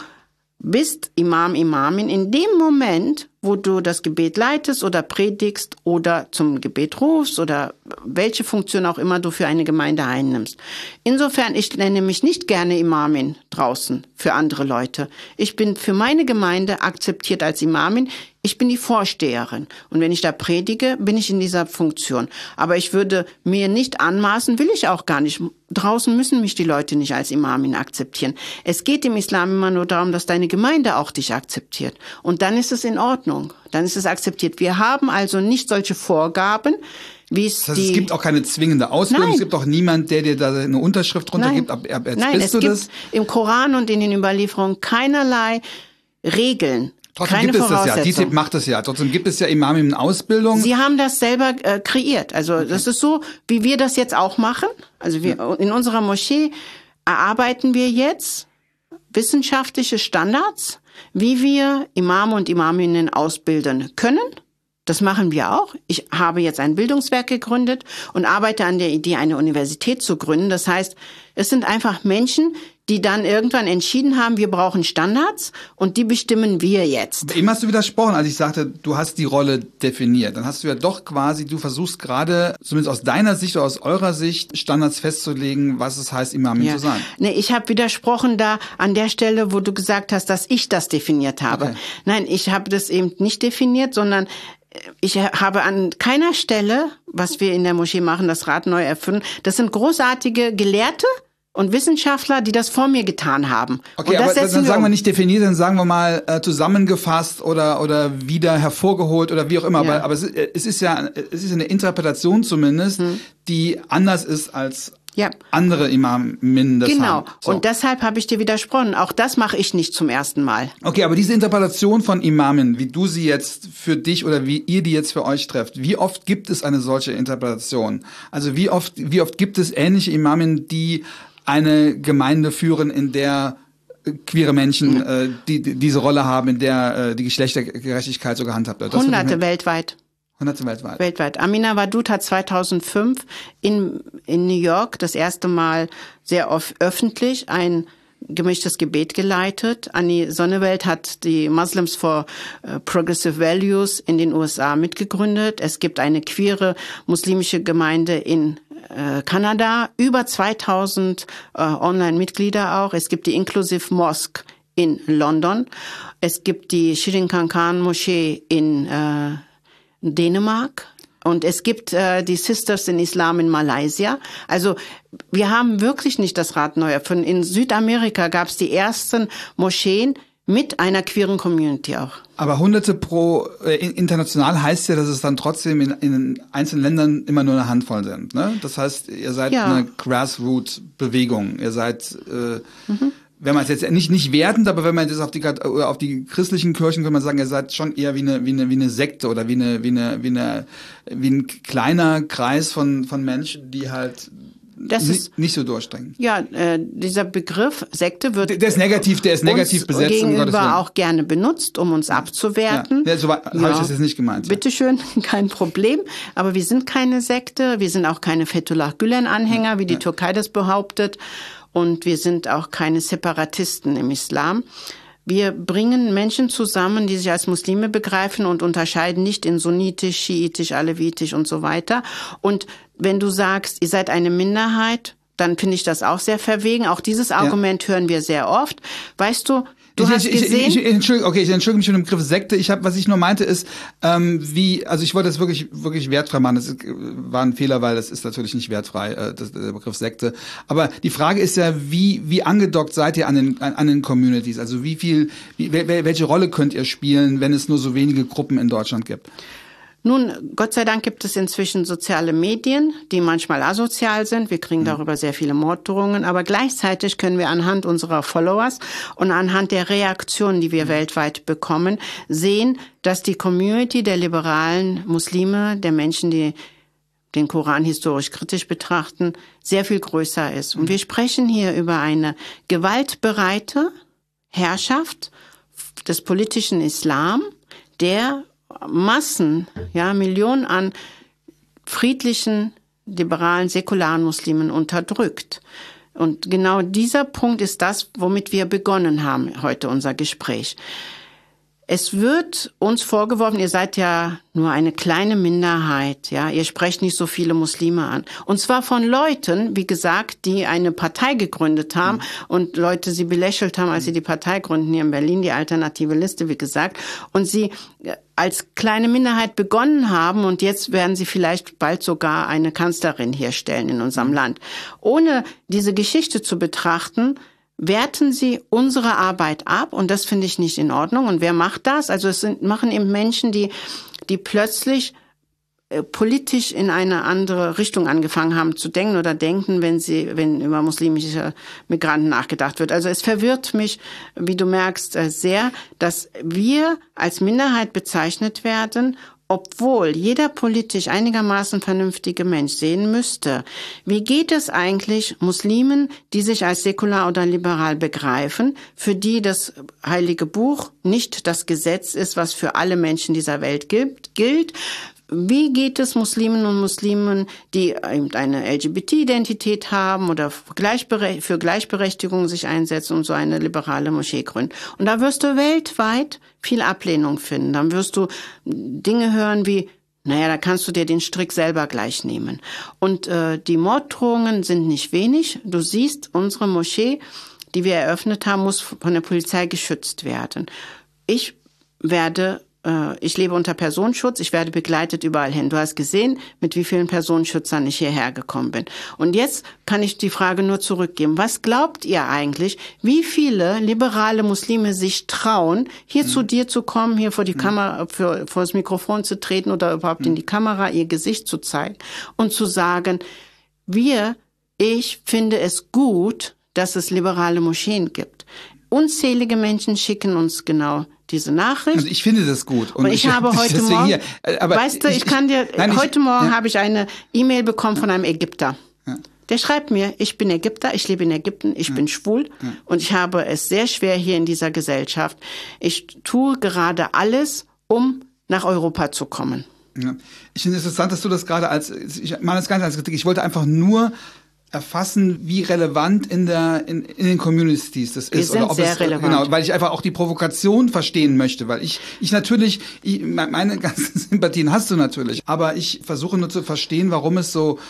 bist Imam, Imamin in dem Moment, wo du das Gebet leitest oder predigst oder zum Gebet rufst oder welche Funktion auch immer du für eine Gemeinde einnimmst. Insofern, ich nenne mich nicht gerne Imamin draußen für andere Leute. Ich bin für meine Gemeinde akzeptiert als Imamin. Ich bin die Vorsteherin. Und wenn ich da predige, bin ich in dieser Funktion. Aber ich würde mir nicht anmaßen, will ich auch gar nicht. Draußen müssen mich die Leute nicht als Imamin akzeptieren. Es geht im Islam immer nur darum, dass deine Gemeinde auch dich akzeptiert. Und dann ist es in Ordnung. Dann ist es akzeptiert. Wir haben also nicht solche Vorgaben, wie es
das heißt, es gibt auch keine zwingende Ausbildung.
Nein.
Es gibt auch niemanden, der dir da eine Unterschrift drunter gibt.
Nein, es gibt im Koran und in den Überlieferungen keinerlei Regeln.
Trotzdem gibt es das ja. DİTİB macht das ja. Trotzdem gibt es ja Imame in Ausbildung.
Sie haben das selber kreiert. Also das ist so, wie wir das jetzt auch machen. Also in unserer Moschee erarbeiten wir jetzt wissenschaftliche Standards, wie wir Imame und Imaminnen ausbilden können. Das machen wir auch. Ich habe jetzt ein Bildungswerk gegründet und arbeite an der Idee, eine Universität zu gründen. Das heißt, es sind einfach Menschen, die dann irgendwann entschieden haben, wir brauchen Standards und die bestimmen wir jetzt.
Eben hast du widersprochen, als ich sagte, du hast die Rolle definiert. Dann hast du ja doch quasi, du versuchst gerade, zumindest aus deiner Sicht oder aus eurer Sicht, Standards festzulegen, was es heißt, Imamin zu sein.
Nee, ich habe widersprochen da an der Stelle, wo du gesagt hast, dass ich das definiert habe. Okay. Nein, ich habe das eben nicht definiert, sondern ich habe an keiner Stelle, was wir in der Moschee machen, das Rad neu erfinden. Das sind großartige Gelehrte und Wissenschaftler, die das vor mir getan haben.
Okay, aber dann sagen wir nicht definiert, dann sagen wir mal zusammengefasst oder wieder hervorgeholt oder wie auch immer. Ja. Aber es ist ja eine Interpretation zumindest, die anders ist als andere Imaminnen das
genau.
haben. So.
Und deshalb habe ich dir widersprochen. Auch das mache ich nicht zum ersten Mal.
Okay, aber diese Interpretation von Imamen, wie du sie jetzt für dich oder wie ihr die jetzt für euch trefft, wie oft gibt es eine solche Interpretation? Also wie oft gibt es ähnliche Imamen, die eine Gemeinde führen, in der queere Menschen diese Rolle haben, in der die Geschlechtergerechtigkeit so gehandhabt wird?
Hunderte weltweit.
Hunderte weltweit.
Weltweit. Amina Wadud hat 2005 in New York das erste Mal sehr öffentlich ein gemischtes Gebet geleitet. Annie Sonnewelt hat die Muslims for Progressive Values in den USA mitgegründet. Es gibt eine queere muslimische Gemeinde in Kanada, über 2000 Online-Mitglieder auch. Es gibt die Inclusive Mosque in London. Es gibt die Shirin Kankan Moschee in Dänemark Und es gibt die Sisters in Islam in Malaysia. Also wir haben wirklich nicht das Rad neu erfunden. In Südamerika gab es die ersten Moscheen mit einer queeren Community auch.
Aber Hunderte international heißt ja, dass es dann trotzdem in einzelnen Ländern immer nur eine Handvoll sind. Ne? Das heißt, ihr seid eine Grassroot-Bewegung. Ihr seid, wenn man es jetzt nicht wertend, aber wenn man jetzt auf die christlichen Kirchen, kann man sagen, ihr seid schon eher wie eine Sekte oder wie ein kleiner Kreis von Menschen, die halt nicht so durchdringen.
Ja, dieser Begriff Sekte wird
der ist negativ besetzt.
Gegenüber auch gerne benutzt, um uns abzuwerten.
Ja, so habe ich das jetzt nicht gemeint.
Bitteschön, kein Problem. Aber wir sind keine Sekte, wir sind auch keine Fethullah Gülen-Anhänger, wie die Türkei das behauptet. Und wir sind auch keine Separatisten im Islam. Wir bringen Menschen zusammen, die sich als Muslime begreifen und unterscheiden nicht in sunnitisch, schiitisch, alevitisch und so weiter. Und wenn du sagst, ihr seid eine Minderheit, dann finde ich das auch sehr verwegen. Auch dieses Argument hören wir sehr oft. Weißt du,
ich entschuldige mich für den Begriff Sekte. Was ich nur meinte ist, ich wollte das wirklich wertfrei machen. Das war ein Fehler, weil das ist natürlich nicht wertfrei, der Begriff Sekte. Aber die Frage ist ja, wie angedockt seid ihr an den Communities? Also welche Rolle könnt ihr spielen, wenn es nur so wenige Gruppen in Deutschland gibt?
Nun, Gott sei Dank gibt es inzwischen soziale Medien, die manchmal asozial sind. Wir kriegen darüber sehr viele Morddrohungen. Aber gleichzeitig können wir anhand unserer Followers und anhand der Reaktionen, die wir weltweit bekommen, sehen, dass die Community der liberalen Muslime, der Menschen, die den Koran historisch kritisch betrachten, sehr viel größer ist. Und wir sprechen hier über eine gewaltbereite Herrschaft des politischen Islam, der Millionen an friedlichen, liberalen, säkularen Muslimen unterdrückt. Und genau dieser Punkt ist das, womit wir begonnen haben heute unser Gespräch. Es wird uns vorgeworfen, ihr seid ja nur eine kleine Minderheit, ja, ihr sprecht nicht so viele Muslime an. Und zwar von Leuten, wie gesagt, die eine Partei gegründet haben und Leute sie belächelt haben, als sie die Partei gründen hier in Berlin, die Alternative Liste, wie gesagt, und sie als kleine Minderheit begonnen haben und jetzt werden sie vielleicht bald sogar eine Kanzlerin hier stellen in unserem Land. Ohne diese Geschichte zu betrachten, werten sie unsere Arbeit ab und das finde ich nicht in Ordnung. Und wer macht das? Also machen eben Menschen, die plötzlich politisch in eine andere Richtung angefangen haben zu denken oder denken, wenn über muslimische Migranten nachgedacht wird. Also es verwirrt mich, wie du merkst, sehr, dass wir als Minderheit bezeichnet werden, obwohl jeder politisch einigermaßen vernünftige Mensch sehen müsste, wie geht es eigentlich Muslimen, die sich als säkular oder liberal begreifen, für die das Heilige Buch nicht das Gesetz ist, was für alle Menschen dieser Welt gilt. Wie geht es Muslimen und Muslimen, die eben eine LGBT-Identität haben oder für Gleichberechtigung sich einsetzen und so eine liberale Moschee gründen? Und da wirst du weltweit viel Ablehnung finden. Dann wirst du Dinge hören wie, da kannst du dir den Strick selber gleich nehmen. Und die Morddrohungen sind nicht wenig. Du siehst, unsere Moschee, die wir eröffnet haben, muss von der Polizei geschützt werden. Ich lebe unter Personenschutz, ich werde begleitet überall hin. Du hast gesehen, mit wie vielen Personenschützern ich hierher gekommen bin. Und jetzt kann ich die Frage nur zurückgeben. Was glaubt ihr eigentlich, wie viele liberale Muslime sich trauen, hier zu dir zu kommen, hier vor die Kamera, vor das Mikrofon zu treten oder überhaupt in die Kamera ihr Gesicht zu zeigen und zu sagen, ich finde es gut, dass es liberale Moscheen gibt. Unzählige Menschen schicken uns genau diese Nachricht.
Also ich finde das gut.
Und ich habe heute Morgen, heute Morgen habe ich eine E-Mail bekommen von einem Ägypter. Ja. Der schreibt mir, ich bin Ägypter, ich lebe in Ägypten, ich bin schwul und ich habe es sehr schwer hier in dieser Gesellschaft. Ich tue gerade alles, um nach Europa zu kommen.
Ja. Ich finde es interessant, dass du das gerade ich meine das gar nicht als Kritik, ich wollte einfach nur erfassen, wie relevant in den Communities das ist.
Oder ob sehr relevant.
Genau, weil ich einfach auch die Provokation verstehen möchte, weil ich natürlich, meine ganzen Sympathien hast du natürlich, aber ich versuche nur zu verstehen, warum es so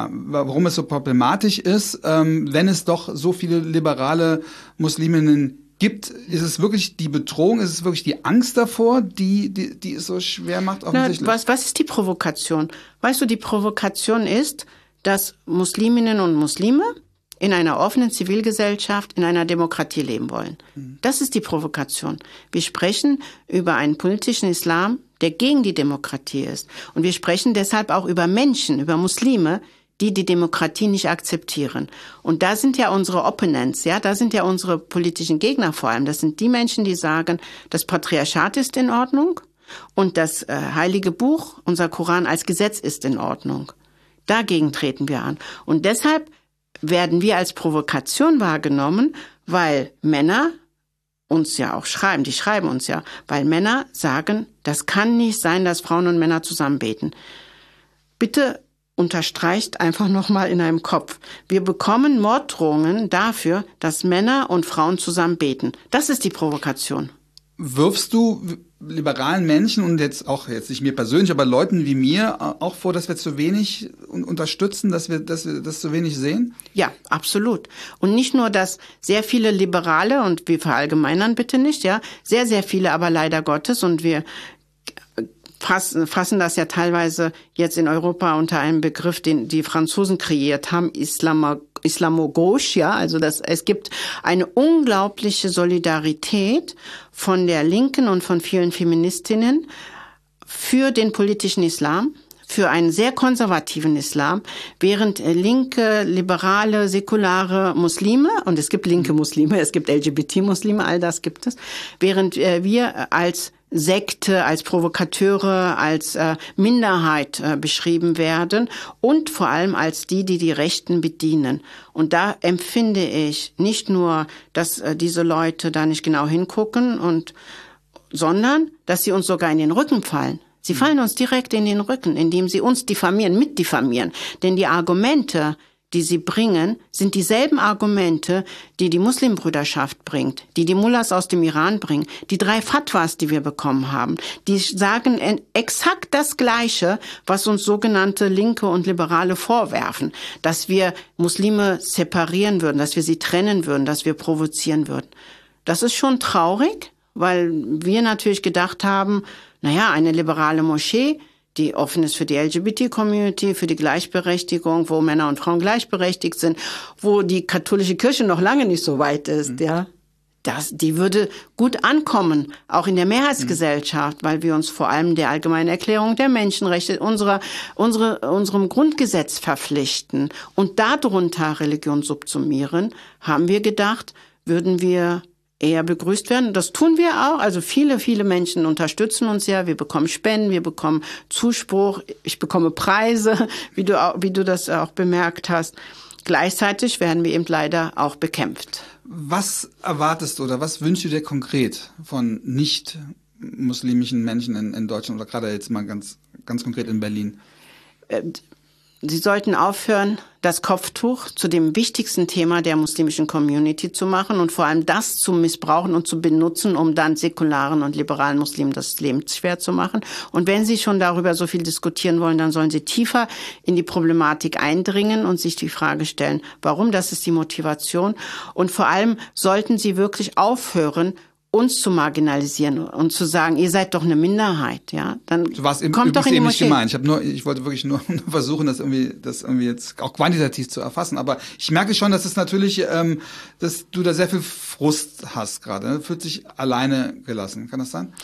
problematisch ist, wenn es doch so viele liberale Musliminnen ist es wirklich die Bedrohung, ist es wirklich die Angst davor, die es so schwer macht, offensichtlich?
Was ist die Provokation? Weißt du, die Provokation ist, dass Musliminnen und Muslime in einer offenen Zivilgesellschaft, in einer Demokratie leben wollen. Das ist die Provokation. Wir sprechen über einen politischen Islam, der gegen die Demokratie ist. Und wir sprechen deshalb auch über Menschen, über Muslime, die die Demokratie nicht akzeptieren. Und da sind ja unsere Opponents, ja, da sind ja unsere politischen Gegner vor allem. Das sind die Menschen, die sagen, das Patriarchat ist in Ordnung und das Heilige Buch, unser Koran als Gesetz ist in Ordnung. Dagegen treten wir an. Und deshalb werden wir als Provokation wahrgenommen, weil Männer uns ja auch schreiben, die schreiben uns ja, weil Männer sagen, das kann nicht sein, dass Frauen und Männer zusammen beten. Bitte unterstreicht einfach nochmal in einem Kopf. Wir bekommen Morddrohungen dafür, dass Männer und Frauen zusammen beten. Das ist die Provokation.
Wirfst du liberalen Menschen und jetzt nicht mir persönlich, aber Leuten wie mir auch vor, dass wir zu wenig unterstützen, dass wir das zu wenig sehen?
Ja, absolut. Und nicht nur, dass sehr viele Liberale, und wir verallgemeinern bitte nicht, ja, sehr, sehr viele, aber leider Gottes, und wir fassen das ja teilweise jetzt in Europa unter einem Begriff, den die Franzosen kreiert haben, Islamo-Gauche, ja, also es gibt eine unglaubliche Solidarität von der Linken und von vielen Feministinnen für den politischen Islam, für einen sehr konservativen Islam, während linke, liberale, säkulare Muslime, und es gibt linke Muslime, es gibt LGBT-Muslime, all das gibt es, während wir als Sekte, als Provokateure, als Minderheit beschrieben werden und vor allem als die Rechten bedienen. Und da empfinde ich nicht nur, dass diese Leute da nicht genau hingucken, sondern dass sie uns sogar in den Rücken fallen. Sie fallen uns direkt in den Rücken, indem sie uns mitdiffamieren. Denn die Argumente, die sie bringen, sind dieselben Argumente, die die Muslimbrüderschaft bringt, die Mullahs aus dem Iran bringen, die 3 Fatwas, die wir bekommen haben. Die sagen exakt das Gleiche, was uns sogenannte Linke und Liberale vorwerfen, dass wir Muslime separieren würden, dass wir sie trennen würden, dass wir provozieren würden. Das ist schon traurig, weil wir natürlich gedacht haben, eine liberale Moschee, die offen ist für die LGBT-Community, für die Gleichberechtigung, wo Männer und Frauen gleichberechtigt sind, wo die katholische Kirche noch lange nicht so weit ist, ja. Die würde gut ankommen, auch in der Mehrheitsgesellschaft, weil wir uns vor allem der Allgemeinen Erklärung der Menschenrechte, unserem Grundgesetz verpflichten und darunter Religion subsumieren, haben wir gedacht, würden wir eher begrüßt werden. Das tun wir auch. Also viele, viele Menschen unterstützen uns ja. Wir bekommen Spenden, wir bekommen Zuspruch, ich bekomme Preise, wie du das auch bemerkt hast. Gleichzeitig werden wir eben leider auch bekämpft.
Was erwartest du oder was wünschst du dir konkret von nicht-muslimischen Menschen in Deutschland oder gerade jetzt mal ganz, ganz konkret in Berlin?
Sie sollten aufhören, das Kopftuch zu dem wichtigsten Thema der muslimischen Community zu machen und vor allem das zu missbrauchen und zu benutzen, um dann säkularen und liberalen Muslimen das Leben schwer zu machen. Und wenn Sie schon darüber so viel diskutieren wollen, dann sollen Sie tiefer in die Problematik eindringen und sich die Frage stellen, warum, das ist die Motivation. Und vor allem sollten Sie wirklich aufhören, uns zu marginalisieren und zu sagen, ihr seid doch eine Minderheit, ja, dann kommt doch in die Moschee.
Ich wollte wirklich nur versuchen, das irgendwie jetzt auch quantitativ zu erfassen. Aber ich merke schon, dass es natürlich, dass du da sehr viel Frust hast gerade. Ne? Fühlt sich alleine gelassen. Kann das sein?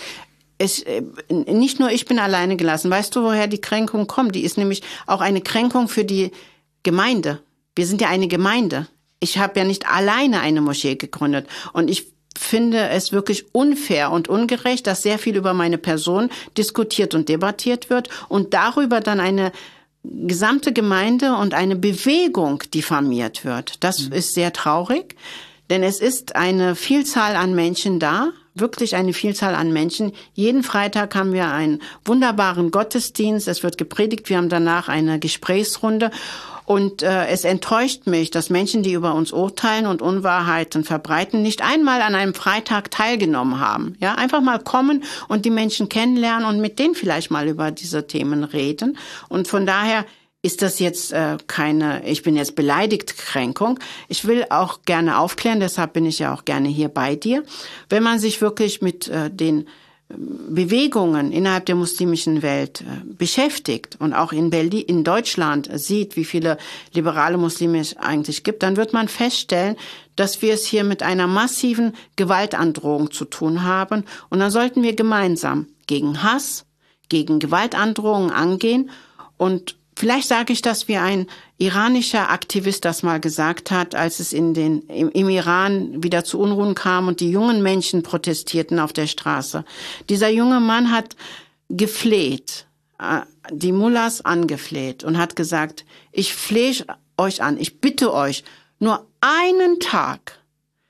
Nicht nur ich bin alleine gelassen. Weißt du, woher die Kränkung kommt? Die ist nämlich auch eine Kränkung für die Gemeinde. Wir sind ja eine Gemeinde. Ich habe ja nicht alleine eine Moschee gegründet. Und ich finde es wirklich unfair und ungerecht, dass sehr viel über meine Person diskutiert und debattiert wird und darüber dann eine gesamte Gemeinde und eine Bewegung diffamiert wird. Das ist sehr traurig, denn es ist eine Vielzahl an Menschen da, wirklich eine Vielzahl an Menschen. Jeden Freitag haben wir einen wunderbaren Gottesdienst, es wird gepredigt, wir haben danach eine Gesprächsrunde. Und es enttäuscht mich, dass Menschen, die über uns urteilen und Unwahrheiten verbreiten, nicht einmal an einem Freitag teilgenommen haben. Ja, einfach mal kommen und die Menschen kennenlernen und mit denen vielleicht mal über diese Themen reden. Und von daher ist das jetzt ich bin jetzt beleidigt, Kränkung. Ich will auch gerne aufklären, deshalb bin ich ja auch gerne hier bei dir. Wenn man sich wirklich mit den Bewegungen innerhalb der muslimischen Welt beschäftigt und auch in Berlin, in Deutschland sieht, wie viele liberale Muslime es eigentlich gibt, dann wird man feststellen, dass wir es hier mit einer massiven Gewaltandrohung zu tun haben. Und dann sollten wir gemeinsam gegen Hass, gegen Gewaltandrohungen angehen. Und vielleicht sage ich das, wie ein iranischer Aktivist das mal gesagt hat, als es im Iran wieder zu Unruhen kam und die jungen Menschen protestierten auf der Straße. Dieser junge Mann hat gefleht, die Mullahs angefleht und hat gesagt, ich flehe euch an, ich bitte euch, nur einen Tag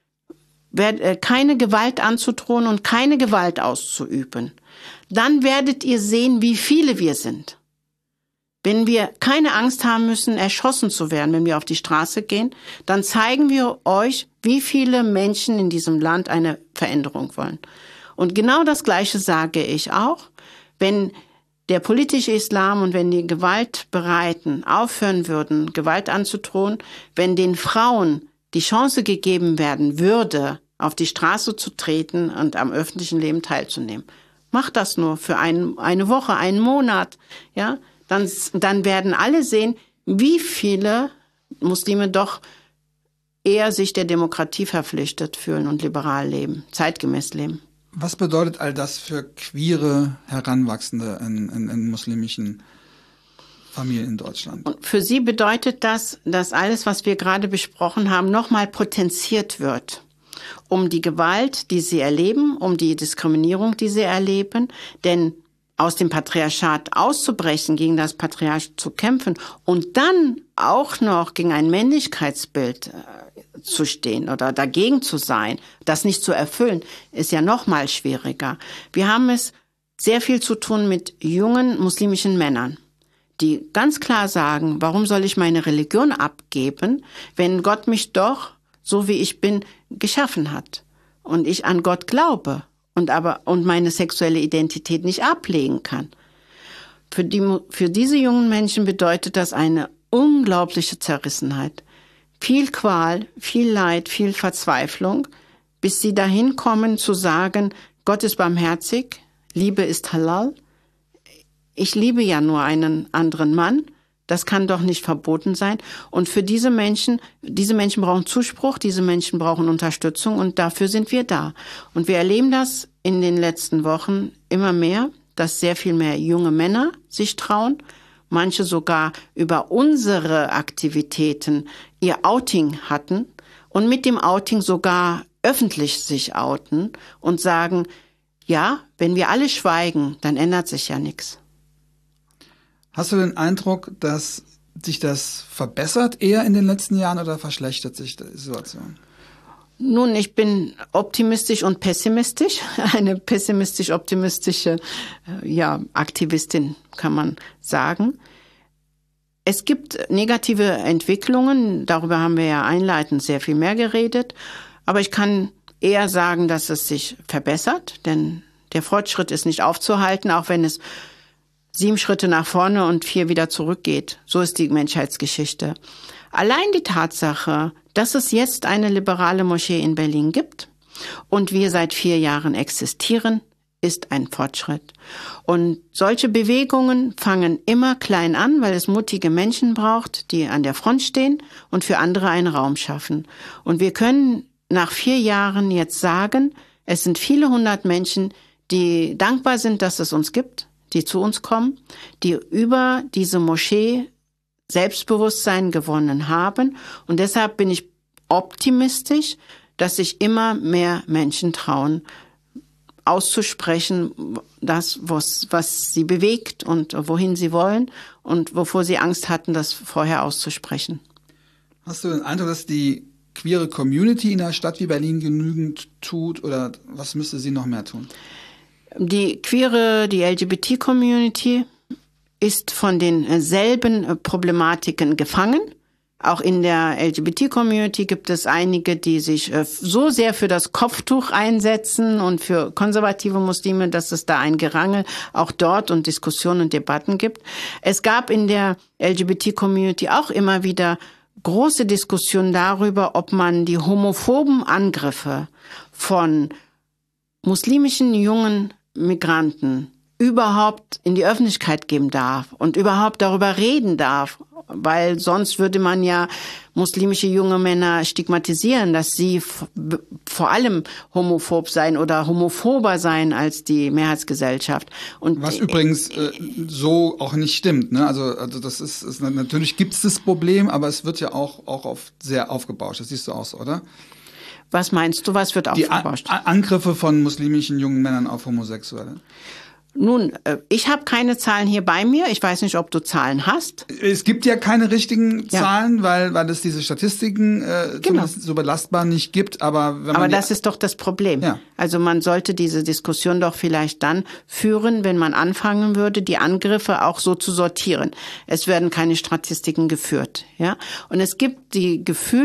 keine Gewalt anzudrohen und keine Gewalt auszuüben. Dann werdet ihr sehen, wie viele wir sind. Wenn wir keine Angst haben müssen, erschossen zu werden, wenn wir auf die Straße gehen, dann zeigen wir euch, wie viele Menschen in diesem Land eine Veränderung wollen. Und genau das Gleiche sage ich auch, wenn der politische Islam und wenn die Gewaltbereiten aufhören würden, Gewalt anzudrohen, wenn den Frauen die Chance gegeben werden würde, auf die Straße zu treten und am öffentlichen Leben teilzunehmen. Macht das nur für eine Woche, einen Monat, ja? Dann werden alle sehen, wie viele Muslime doch eher sich der Demokratie verpflichtet fühlen und liberal leben, zeitgemäß leben.
Was bedeutet all das für queere Heranwachsende in muslimischen Familien in Deutschland?
Und für sie bedeutet das, dass alles, was wir gerade besprochen haben, nochmal potenziert wird. Um die Gewalt, die sie erleben, um die Diskriminierung, die sie erleben, denn aus dem Patriarchat auszubrechen, gegen das Patriarchat zu kämpfen und dann auch noch gegen ein Männlichkeitsbild zu stehen oder dagegen zu sein, das nicht zu erfüllen, ist ja noch mal schwieriger. Wir haben es sehr viel zu tun mit jungen muslimischen Männern, die ganz klar sagen, warum soll ich meine Religion abgeben, wenn Gott mich doch, so wie ich bin, geschaffen hat und ich an Gott glaube. Und meine sexuelle Identität nicht ablegen kann. Für diese jungen Menschen bedeutet das eine unglaubliche Zerrissenheit. Viel Qual, viel Leid, viel Verzweiflung, bis sie dahin kommen zu sagen, Gott ist barmherzig, Liebe ist halal. Ich liebe ja nur einen anderen Mann. Das kann doch nicht verboten sein. Und für diese Menschen brauchen Zuspruch, diese Menschen brauchen Unterstützung und dafür sind wir da. Und wir erleben das in den letzten Wochen immer mehr, dass sehr viel mehr junge Männer sich trauen, manche sogar über unsere Aktivitäten ihr Outing hatten und mit dem Outing sogar öffentlich sich outen und sagen, ja, wenn wir alle schweigen, dann ändert sich ja nichts.
Hast du den Eindruck, dass sich das verbessert eher in den letzten Jahren oder verschlechtert sich die Situation?
Nun, ich bin optimistisch und pessimistisch. Eine pessimistisch-optimistische Aktivistin, kann man sagen. Es gibt negative Entwicklungen, darüber haben wir ja einleitend sehr viel mehr geredet. Aber ich kann eher sagen, dass es sich verbessert, denn der Fortschritt ist nicht aufzuhalten, auch wenn es 7 Schritte nach vorne und 4 wieder zurückgeht. So ist die Menschheitsgeschichte. Allein die Tatsache, dass es jetzt eine liberale Moschee in Berlin gibt und wir seit 4 Jahren existieren, ist ein Fortschritt. Und solche Bewegungen fangen immer klein an, weil es mutige Menschen braucht, die an der Front stehen und für andere einen Raum schaffen. Und wir können nach 4 Jahren jetzt sagen, es sind viele hundert Menschen, die dankbar sind, dass es uns gibt, die zu uns kommen, die über diese Moschee Selbstbewusstsein gewonnen haben. Und deshalb bin ich optimistisch, dass sich immer mehr Menschen trauen, auszusprechen, das, was sie bewegt und wohin sie wollen und wovor sie Angst hatten, das vorher auszusprechen.
Hast du den Eindruck, dass die queere Community in einer Stadt wie Berlin genügend tut oder was müsste sie noch mehr tun?
Die LGBT-Community ist von denselben Problematiken gefangen Auch in der LGBT-Community gibt es einige, die sich so sehr für das Kopftuch einsetzen und für konservative Muslime, dass es da ein Gerangel auch dort und Diskussionen und Debatten gibt. Es gab in der LGBT-Community auch immer wieder große Diskussionen darüber, ob man die homophoben Angriffe von muslimischen jungen Migranten überhaupt in die Öffentlichkeit geben darf und überhaupt darüber reden darf, weil sonst würde man ja muslimische junge Männer stigmatisieren, dass sie vor allem homophob sein oder homophober sein als die Mehrheitsgesellschaft. Und
was übrigens so auch nicht stimmt, ne? Also das ist natürlich gibt es das Problem, aber es wird ja auch sehr aufgebauscht. Das siehst du auch so, oder?
Was meinst du, was wird aufgebauscht?
Die Angriffe von muslimischen jungen Männern auf Homosexuelle.
Nun, ich habe keine Zahlen hier bei mir. Ich weiß nicht, ob du Zahlen hast.
Es gibt ja keine richtigen Zahlen, weil es diese Statistiken zumindest so belastbar nicht gibt. Aber
das ist doch das Problem.
Ja.
Also man sollte diese Diskussion doch vielleicht dann führen, wenn man anfangen würde, die Angriffe auch so zu sortieren. Es werden keine Statistiken geführt, ja. Und es gibt die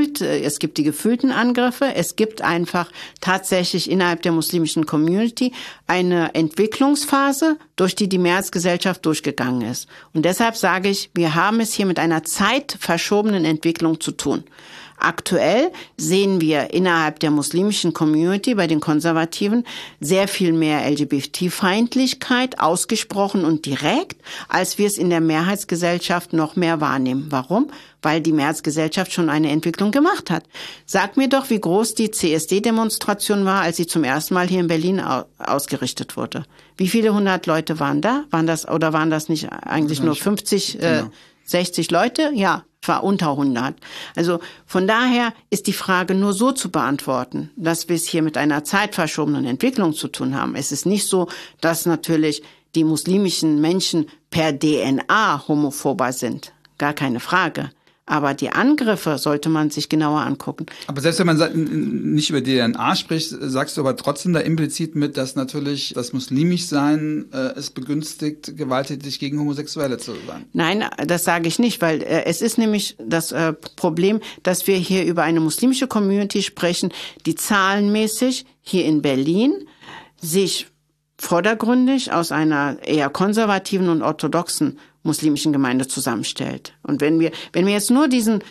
gefühlten Angriffe. Es gibt einfach tatsächlich innerhalb der muslimischen Community eine Entwicklungsphase, durch die Mehrheitsgesellschaft durchgegangen ist. Und deshalb sage ich, wir haben es hier mit einer zeitverschobenen Entwicklung zu tun. Aktuell sehen wir innerhalb der muslimischen Community bei den Konservativen sehr viel mehr LGBT-Feindlichkeit ausgesprochen und direkt, als wir es in der Mehrheitsgesellschaft noch mehr wahrnehmen. Warum? Weil die Mehrheitsgesellschaft schon eine Entwicklung gemacht hat. Sag mir doch, wie groß die CSD-Demonstration war, als sie zum ersten Mal hier in Berlin ausgerichtet wurde. Wie viele 100 Leute waren da? Waren das nicht eigentlich nur 50, 60 Leute? Ja, war unter 100. Also von daher ist die Frage nur so zu beantworten, dass wir es hier mit einer zeitverschobenen Entwicklung zu tun haben. Es ist nicht so, dass natürlich die muslimischen Menschen per DNA homophober sind. Gar keine Frage. Aber die Angriffe sollte man sich genauer angucken.
Aber selbst wenn man nicht über DNA spricht, sagst du aber trotzdem da implizit mit, dass natürlich das Muslimischsein es begünstigt, gewalttätig gegen Homosexuelle zu sein.
Nein, das sage ich nicht, weil es ist nämlich das Problem, dass wir hier über eine muslimische Community sprechen, die zahlenmäßig hier in Berlin sich vordergründig aus einer eher konservativen und orthodoxen muslimischen Gemeinde zusammenstellt. Und wenn wir jetzt nur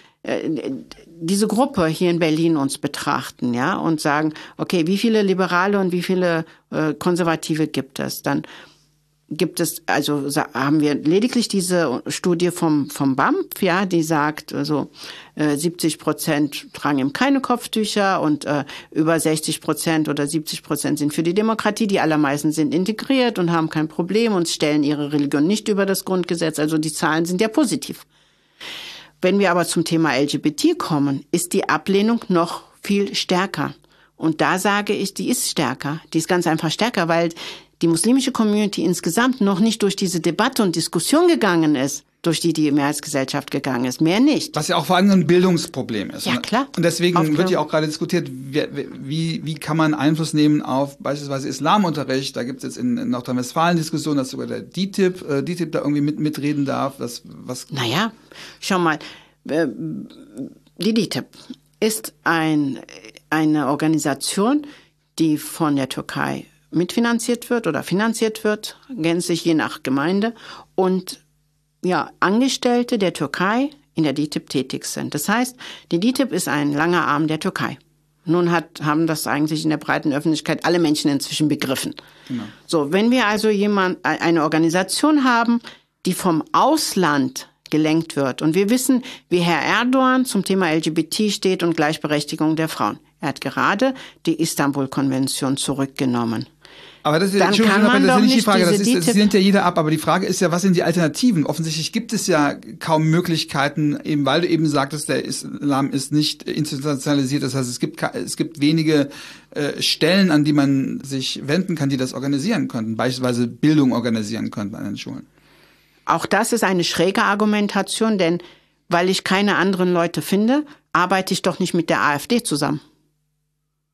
diese Gruppe hier in Berlin uns betrachten, ja, und sagen, okay, wie viele Liberale und wie viele Konservative gibt es, dann haben wir lediglich diese Studie vom BAMF, ja, die sagt, also 70% tragen eben keine Kopftücher und über 60% oder 70% sind für die Demokratie. Die allermeisten sind integriert und haben kein Problem und stellen ihre Religion nicht über das Grundgesetz. Also die Zahlen sind ja positiv. Wenn wir aber zum Thema LGBT kommen, ist die Ablehnung noch viel stärker. Und da sage ich, die ist stärker. Die ist ganz einfach stärker, weil die muslimische Community insgesamt noch nicht durch diese Debatte und Diskussion gegangen ist, durch die Mehrheitsgesellschaft gegangen ist. Mehr nicht.
Was ja auch vor allem ein Bildungsproblem ist.
Ja, klar.
Und deswegen wird ja auch gerade diskutiert, wie kann man Einfluss nehmen auf beispielsweise Islamunterricht. Da gibt es jetzt in Nordrhein-Westfalen Diskussionen, dass sogar der DITIB da irgendwie mitreden darf.
Naja, schau mal, die DITIB ist eine Organisation, die von der Türkei mitfinanziert wird oder finanziert wird, gänzlich je nach Gemeinde, und ja, Angestellte der Türkei in der DITIB tätig sind. Das heißt, die DITIB ist ein langer Arm der Türkei. Nun haben das eigentlich in der breiten Öffentlichkeit alle Menschen inzwischen begriffen. Genau. So, wenn wir also eine Organisation haben, die vom Ausland gelenkt wird, und wir wissen, wie Herr Erdogan zum Thema LGBT steht und Gleichberechtigung der Frauen. Er hat gerade die Istanbul-Konvention zurückgenommen.
Aber das ist nicht die Frage, das lehnt ja jeder ab, aber die Frage ist ja, was sind die Alternativen? Offensichtlich gibt es ja kaum Möglichkeiten, eben weil du eben sagtest, der Islam ist nicht institutionalisiert, das heißt, es gibt wenige Stellen, an die man sich wenden kann, die das organisieren könnten, beispielsweise Bildung organisieren könnten an den Schulen.
Auch das ist eine schräge Argumentation, denn weil ich keine anderen Leute finde, arbeite ich doch nicht mit der AfD zusammen.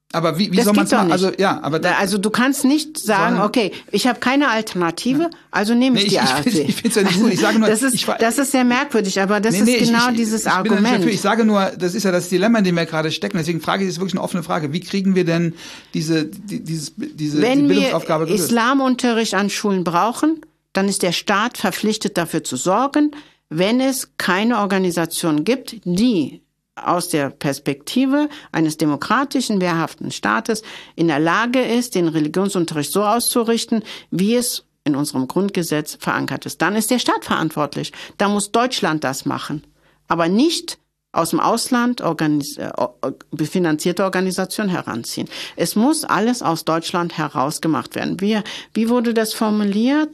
Aber wie soll man es machen?
Also du kannst nicht sagen, okay, ich habe keine Alternative, also nehme ich die AfD.
Ich finde es ja nicht gut. Ich sage nur,
das ist sehr merkmerkwürdig, aber das ist genau dieses Argument.
Ich sage nur, das ist ja das Dilemma, in dem wir gerade stecken. Deswegen frage ich, das ist wirklich eine offene Frage. Wie kriegen wir denn diese Bildungsaufgabe
gelöst? Wenn wir Islamunterricht an Schulen brauchen, dann ist der Staat verpflichtet, dafür zu sorgen, wenn es keine Organisation gibt, die aus der Perspektive eines demokratischen, wehrhaften Staates in der Lage ist, den Religionsunterricht so auszurichten, wie es in unserem Grundgesetz verankert ist. Dann ist der Staat verantwortlich. Da muss Deutschland das machen. Aber nicht aus dem Ausland finanzierte Organisation heranziehen. Es muss alles aus Deutschland heraus gemacht werden. Wie wurde das formuliert?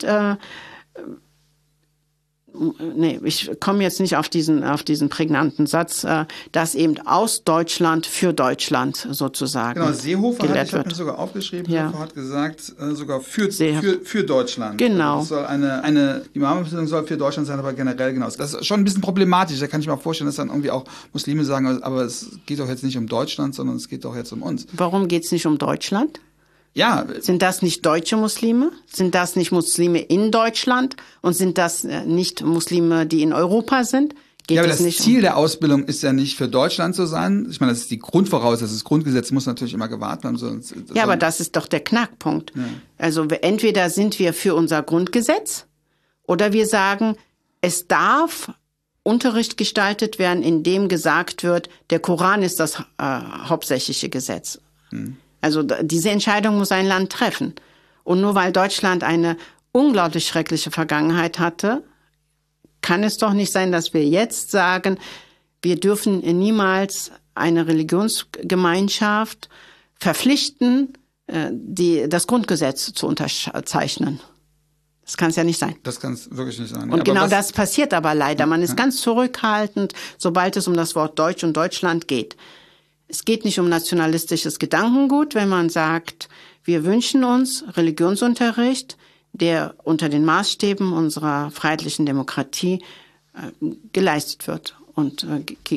Ich komme jetzt nicht auf diesen prägnanten Satz, dass eben aus Deutschland für Deutschland sozusagen.
Genau, Seehofer hat, ich habe mir sogar aufgeschrieben, Seehofer hat gesagt, sogar für Deutschland.
Genau.
Also das soll die Imambewegung soll für Deutschland sein, aber generell genau. Das ist schon ein bisschen problematisch. Da kann ich mir auch vorstellen, dass dann irgendwie auch Muslime sagen, aber es geht doch jetzt nicht um Deutschland, sondern es geht doch jetzt um uns.
Warum geht es nicht um Deutschland?
Ja.
Sind das nicht deutsche Muslime? Sind das nicht Muslime in Deutschland? Und sind das nicht Muslime, die in Europa sind?
Aber das Ziel der Ausbildung ist ja nicht für Deutschland zu sein. Ich meine, das ist die Grundvoraussetzung. Das Grundgesetz muss natürlich immer gewahrt werden.
Aber das ist doch der Knackpunkt. Ja. Also entweder sind wir für unser Grundgesetz oder wir sagen, es darf Unterricht gestaltet werden, in dem gesagt wird, der Koran ist das hauptsächliche Gesetz. Also diese Entscheidung muss ein Land treffen. Und nur weil Deutschland eine unglaublich schreckliche Vergangenheit hatte, kann es doch nicht sein, dass wir jetzt sagen, wir dürfen niemals eine Religionsgemeinschaft verpflichten, das Grundgesetz zu unterzeichnen. Das kann es ja nicht sein.
Das kann es wirklich nicht sein.
Und genau das passiert aber leider. Man ist ganz zurückhaltend, sobald es um das Wort Deutsch und Deutschland geht. Es geht nicht um nationalistisches Gedankengut, wenn man sagt, wir wünschen uns Religionsunterricht, der unter den Maßstäben unserer freiheitlichen Demokratie geleistet wird. Und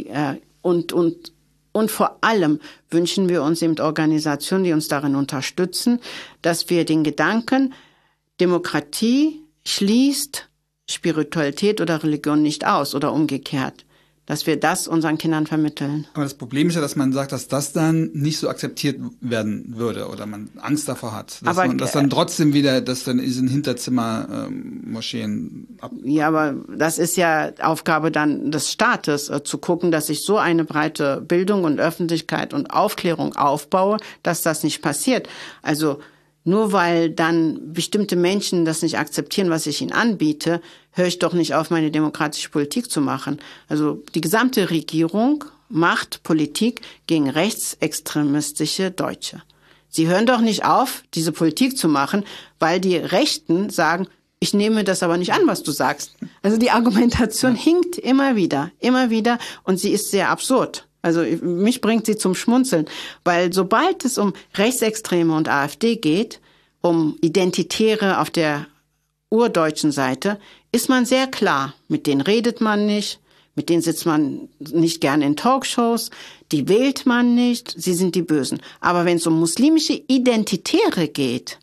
vor allem wünschen wir uns eben Organisationen, die uns darin unterstützen, dass wir den Gedanken, Demokratie schließt Spiritualität oder Religion nicht aus oder umgekehrt, dass wir das unseren Kindern vermitteln.
Aber das Problem ist ja, dass man sagt, dass das dann nicht so akzeptiert werden würde oder man Angst davor hat. Dass dann trotzdem wieder, dass dann in diesen Hinterzimmer-Moscheen
Ja, aber das ist ja Aufgabe dann des Staates, zu gucken, dass ich so eine breite Bildung und Öffentlichkeit und Aufklärung aufbaue, dass das nicht passiert. Also nur weil dann bestimmte Menschen das nicht akzeptieren, was ich ihnen anbiete, höre ich doch nicht auf, meine demokratische Politik zu machen. Also die gesamte Regierung macht Politik gegen rechtsextremistische Deutsche. Sie hören doch nicht auf, diese Politik zu machen, weil die Rechten sagen, ich nehme das aber nicht an, was du sagst. Also die Argumentation hinkt immer wieder und sie ist sehr absurd. Also mich bringt sie zum Schmunzeln, weil sobald es um Rechtsextreme und AfD geht, um Identitäre auf der urdeutschen Seite, ist man sehr klar. Mit denen redet man nicht, mit denen sitzt man nicht gerne in Talkshows, die wählt man nicht, sie sind die Bösen. Aber wenn es um muslimische Identitäre geht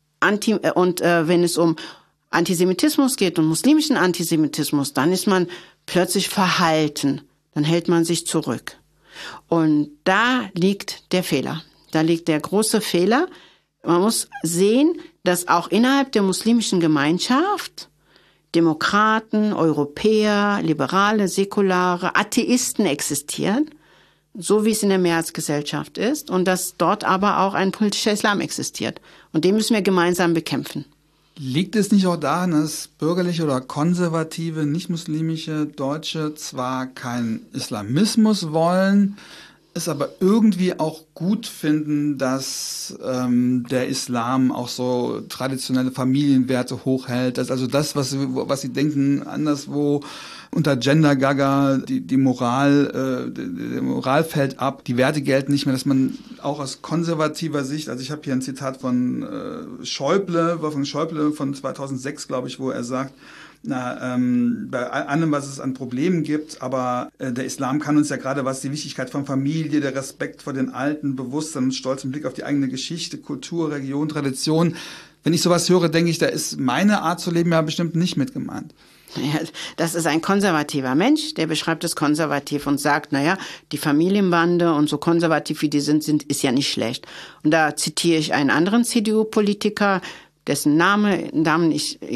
wenn es um Antisemitismus geht und muslimischen Antisemitismus, dann ist man plötzlich verhalten, dann hält man sich zurück. Und da liegt der Fehler. Da liegt der große Fehler. Man muss sehen, dass auch innerhalb der muslimischen Gemeinschaft Demokraten, Europäer, Liberale, Säkulare, Atheisten existieren, so wie es in der Mehrheitsgesellschaft ist, und dass dort aber auch ein politischer Islam existiert. Und den müssen wir gemeinsam bekämpfen.
Liegt es nicht auch daran, dass bürgerliche oder konservative, nicht-muslimische Deutsche zwar keinen Islamismus wollen, es aber irgendwie auch gut finden, dass der Islam auch so traditionelle Familienwerte hochhält, dass also das, was sie denken, anderswo unter Gender Gaga, die Moral, der Moral fällt ab, die Werte gelten nicht mehr, dass man auch aus konservativer Sicht, also ich habe hier ein Zitat von Wolfgang Schäuble von 2006, glaube ich, wo er sagt, bei allem, was es an Problemen gibt, aber der Islam kann uns ja gerade, was die Wichtigkeit von Familie, der Respekt vor den Alten, Bewusstsein und stolzen Blick auf die eigene Geschichte, Kultur, Religion, Tradition. Wenn ich sowas höre, denke ich, da ist meine Art zu leben ja bestimmt nicht mit gemeint.
Ja, das ist ein konservativer Mensch, der beschreibt es konservativ und sagt, die Familienbande und so konservativ wie die sind, ist ja nicht schlecht. Und da zitiere ich einen anderen CDU-Politiker, dessen Namen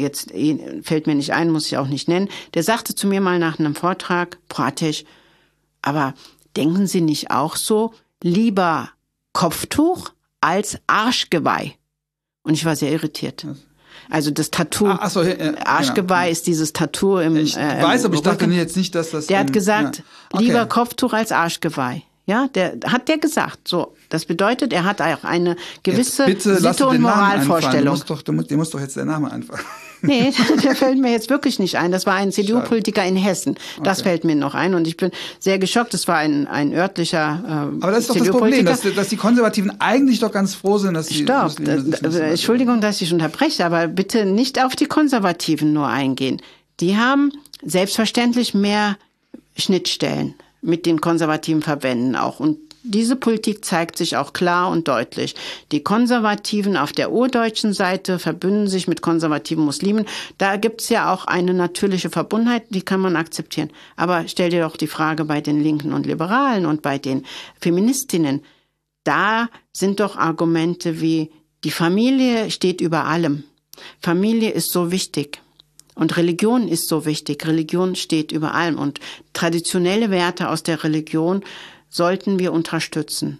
fällt mir nicht ein, muss ich auch nicht nennen, der sagte zu mir mal nach einem Vortrag, Pratesch, aber denken Sie nicht auch so, lieber Kopftuch als Arschgeweih? Und ich war sehr irritiert. Also das Tattoo, Arschgeweih ist dieses Tattoo im
Ich weiß, aber ich dachte jetzt nicht, dass das...
Der hat gesagt, lieber Kopftuch als Arschgeweih. Ja, hat der gesagt. So, das bedeutet, er hat auch eine gewisse Sitte- und Moralvorstellung.
Dir muss doch jetzt der Name einfallen.
Nee, der fällt mir jetzt wirklich nicht ein. Das war ein CDU-Politiker in Hessen. Das fällt mir noch ein und ich bin sehr geschockt. Das war ein örtlicher
Aber das ist doch das Problem, dass die Konservativen eigentlich doch ganz froh sind, dass sie...
Stopp, Entschuldigung, dass ich unterbreche, aber bitte nicht auf die Konservativen nur eingehen. Die haben selbstverständlich mehr Schnittstellen mit den konservativen Verbänden auch. Und diese Politik zeigt sich auch klar und deutlich. Die Konservativen auf der urdeutschen Seite verbünden sich mit konservativen Muslimen. Da gibt's ja auch eine natürliche Verbundenheit, die kann man akzeptieren. Aber stell dir doch die Frage bei den Linken und Liberalen und bei den Feministinnen. Da sind doch Argumente wie, die Familie steht über allem. Familie ist so wichtig. Und Religion ist so wichtig. Religion steht über allem. Und traditionelle Werte aus der Religion sollten wir unterstützen.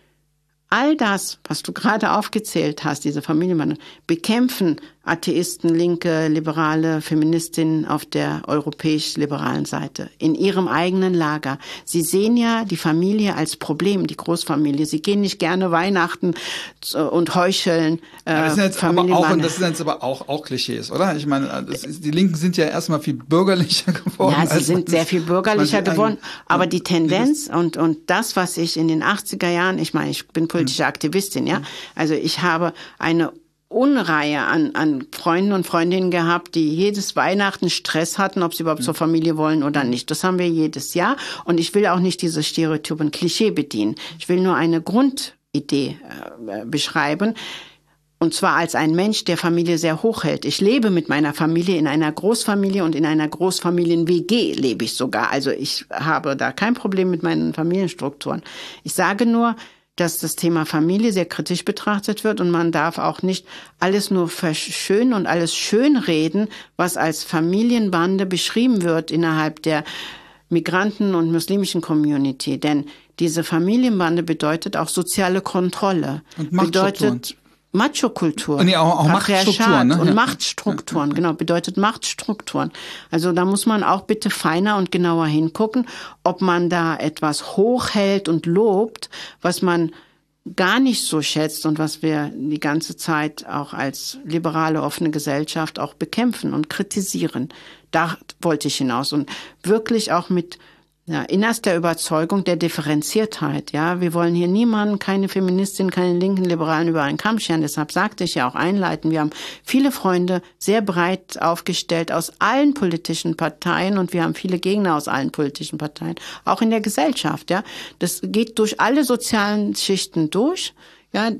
All das, was du gerade aufgezählt hast, diese Familienbande, bekämpfen Atheisten, Linke, Liberale, Feministinnen auf der europäisch-liberalen Seite, in ihrem eigenen Lager. Sie sehen ja die Familie als Problem, die Großfamilie. Sie gehen nicht gerne Weihnachten und heucheln.
Das sind jetzt aber auch Klischees, oder? Ich meine, die Linken sind ja erstmal viel bürgerlicher geworden.
Ja, sie sind sehr viel bürgerlicher geworden. Aber die Tendenz und das, was ich in den 80er Jahren, ich meine, ich bin politische Aktivistin, ja. Also ich habe eine Unreihe an Freunden und Freundinnen gehabt, die jedes Weihnachten Stress hatten, ob sie überhaupt zur Familie wollen oder nicht. Das haben wir jedes Jahr. Und ich will auch nicht diese Stereotypen Klischee bedienen. Ich will nur eine Grundidee beschreiben. Und zwar als ein Mensch, der Familie sehr hoch hält. Ich lebe mit meiner Familie in einer Großfamilie und in einer Großfamilien-WG lebe ich sogar. Also ich habe da kein Problem mit meinen Familienstrukturen. Ich sage nur, dass das Thema Familie sehr kritisch betrachtet wird und man darf auch nicht alles nur verschönen und alles schönreden, was als Familienbande beschrieben wird innerhalb der Migranten- und muslimischen Community. Denn diese Familienbande bedeutet auch soziale Kontrolle.
Und bedeutet
Macho-Kultur.
Nee, auch Machtstrukturen. Ne?
Und Machtstrukturen, genau, bedeutet Machtstrukturen. Also da muss man auch bitte feiner und genauer hingucken, ob man da etwas hochhält und lobt, was man gar nicht so schätzt und was wir die ganze Zeit auch als liberale, offene Gesellschaft auch bekämpfen und kritisieren. Da wollte ich hinaus und wirklich auch mit innerster Überzeugung der Differenziertheit. Ja, wir wollen hier niemanden, keine Feministin, keine linken Liberalen über einen Kamm scheren. Deshalb sagte ich ja auch einleitend, wir haben viele Freunde, sehr breit aufgestellt aus allen politischen Parteien und wir haben viele Gegner aus allen politischen Parteien, auch in der Gesellschaft. Ja, das geht durch alle sozialen Schichten durch. Ja,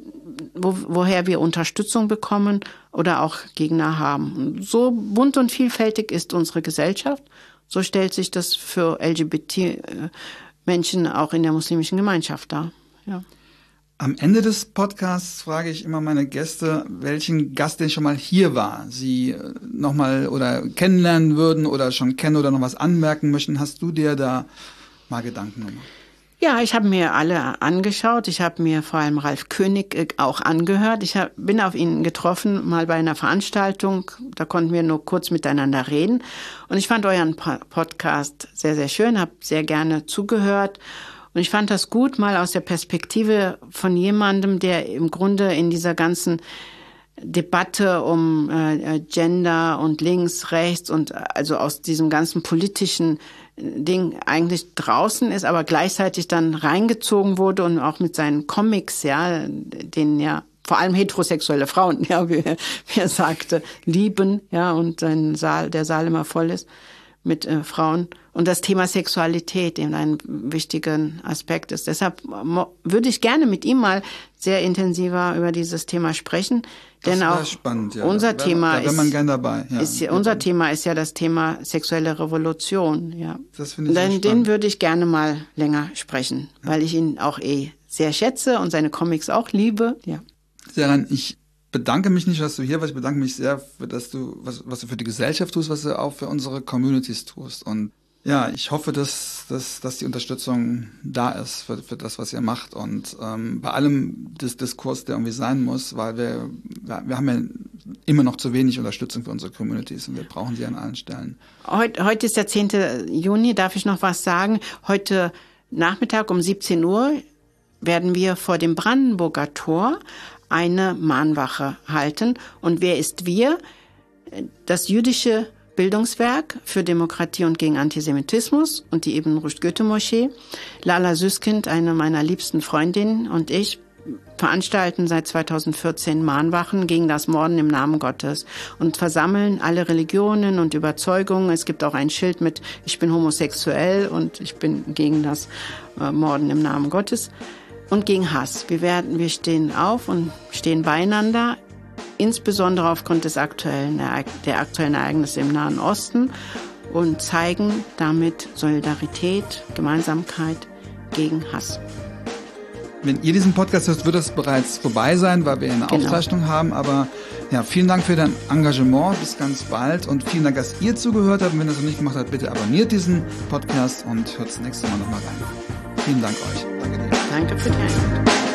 woher wir Unterstützung bekommen oder auch Gegner haben. So bunt und vielfältig ist unsere Gesellschaft. So stellt sich das für LGBT-Menschen auch in der muslimischen Gemeinschaft dar. Ja.
Am Ende des Podcasts frage ich immer meine Gäste, welchen Gast denn schon mal hier war, sie nochmal oder kennenlernen würden oder schon kennen oder noch was anmerken möchten. Hast du dir da mal Gedanken gemacht?
Ja, ich habe mir alle angeschaut. Ich habe mir vor allem Ralf König auch angehört. Ich bin auf ihn getroffen, mal bei einer Veranstaltung. Da konnten wir nur kurz miteinander reden. Und ich fand euren Podcast sehr, sehr schön, habe sehr gerne zugehört. Und ich fand das gut, mal aus der Perspektive von jemandem, der im Grunde in dieser ganzen Debatte um Gender und links, rechts und also aus diesem ganzen politischen Ding eigentlich draußen ist, aber gleichzeitig dann reingezogen wurde und auch mit seinen Comics, ja, denen ja vor allem heterosexuelle Frauen, ja, wie er sagte, lieben, ja, und der Saal immer voll ist mit Frauen. Und das Thema Sexualität eben ein wichtiger Aspekt ist. Deshalb würde ich gerne mit ihm mal sehr intensiver über dieses Thema sprechen. Denn auch
spannend, ja.
Unser Thema ist ja das Thema sexuelle Revolution. Ja. Das finde ich sehr spannend. Den würde ich gerne mal länger sprechen, weil ich ihn auch sehr schätze und seine Comics auch liebe. Ja.
Seyran, ich bedanke mich nicht, dass du hier warst. Ich bedanke mich sehr, dass du was du für die Gesellschaft tust, was du auch für unsere Communities tust. Und ja, ich hoffe, dass die Unterstützung da ist für das, was ihr macht. Und bei allem des Diskurs, der irgendwie sein muss, weil wir haben ja immer noch zu wenig Unterstützung für unsere Communities und wir brauchen sie an allen Stellen.
Heute ist der 10. Juni, darf ich noch was sagen? Heute Nachmittag um 17 Uhr werden wir vor dem Brandenburger Tor eine Mahnwache halten. Und wer ist wir? Das jüdische Bildungswerk für Demokratie und gegen Antisemitismus und die Ibn Rushd Goethe-Moschee. Lala Süskind, eine meiner liebsten Freundinnen, und ich veranstalten seit 2014 Mahnwachen gegen das Morden im Namen Gottes und versammeln alle Religionen und Überzeugungen. Es gibt auch ein Schild mit "Ich bin homosexuell" und "Ich bin gegen das Morden im Namen Gottes" und gegen Hass. Wir stehen auf und stehen beieinander, insbesondere aufgrund der aktuellen Ereignisse im Nahen Osten, und zeigen damit Solidarität, Gemeinsamkeit gegen Hass.
Wenn ihr diesen Podcast hört, wird das bereits vorbei sein, weil wir eine Aufzeichnung haben. Aber ja, vielen Dank für dein Engagement. Bis ganz bald. Und vielen Dank, dass ihr zugehört habt. Und wenn ihr das noch nicht gemacht habt, bitte abonniert diesen Podcast und hört das nächste Mal nochmal rein. Vielen Dank euch. Danke dir.
Danke für die Einladung.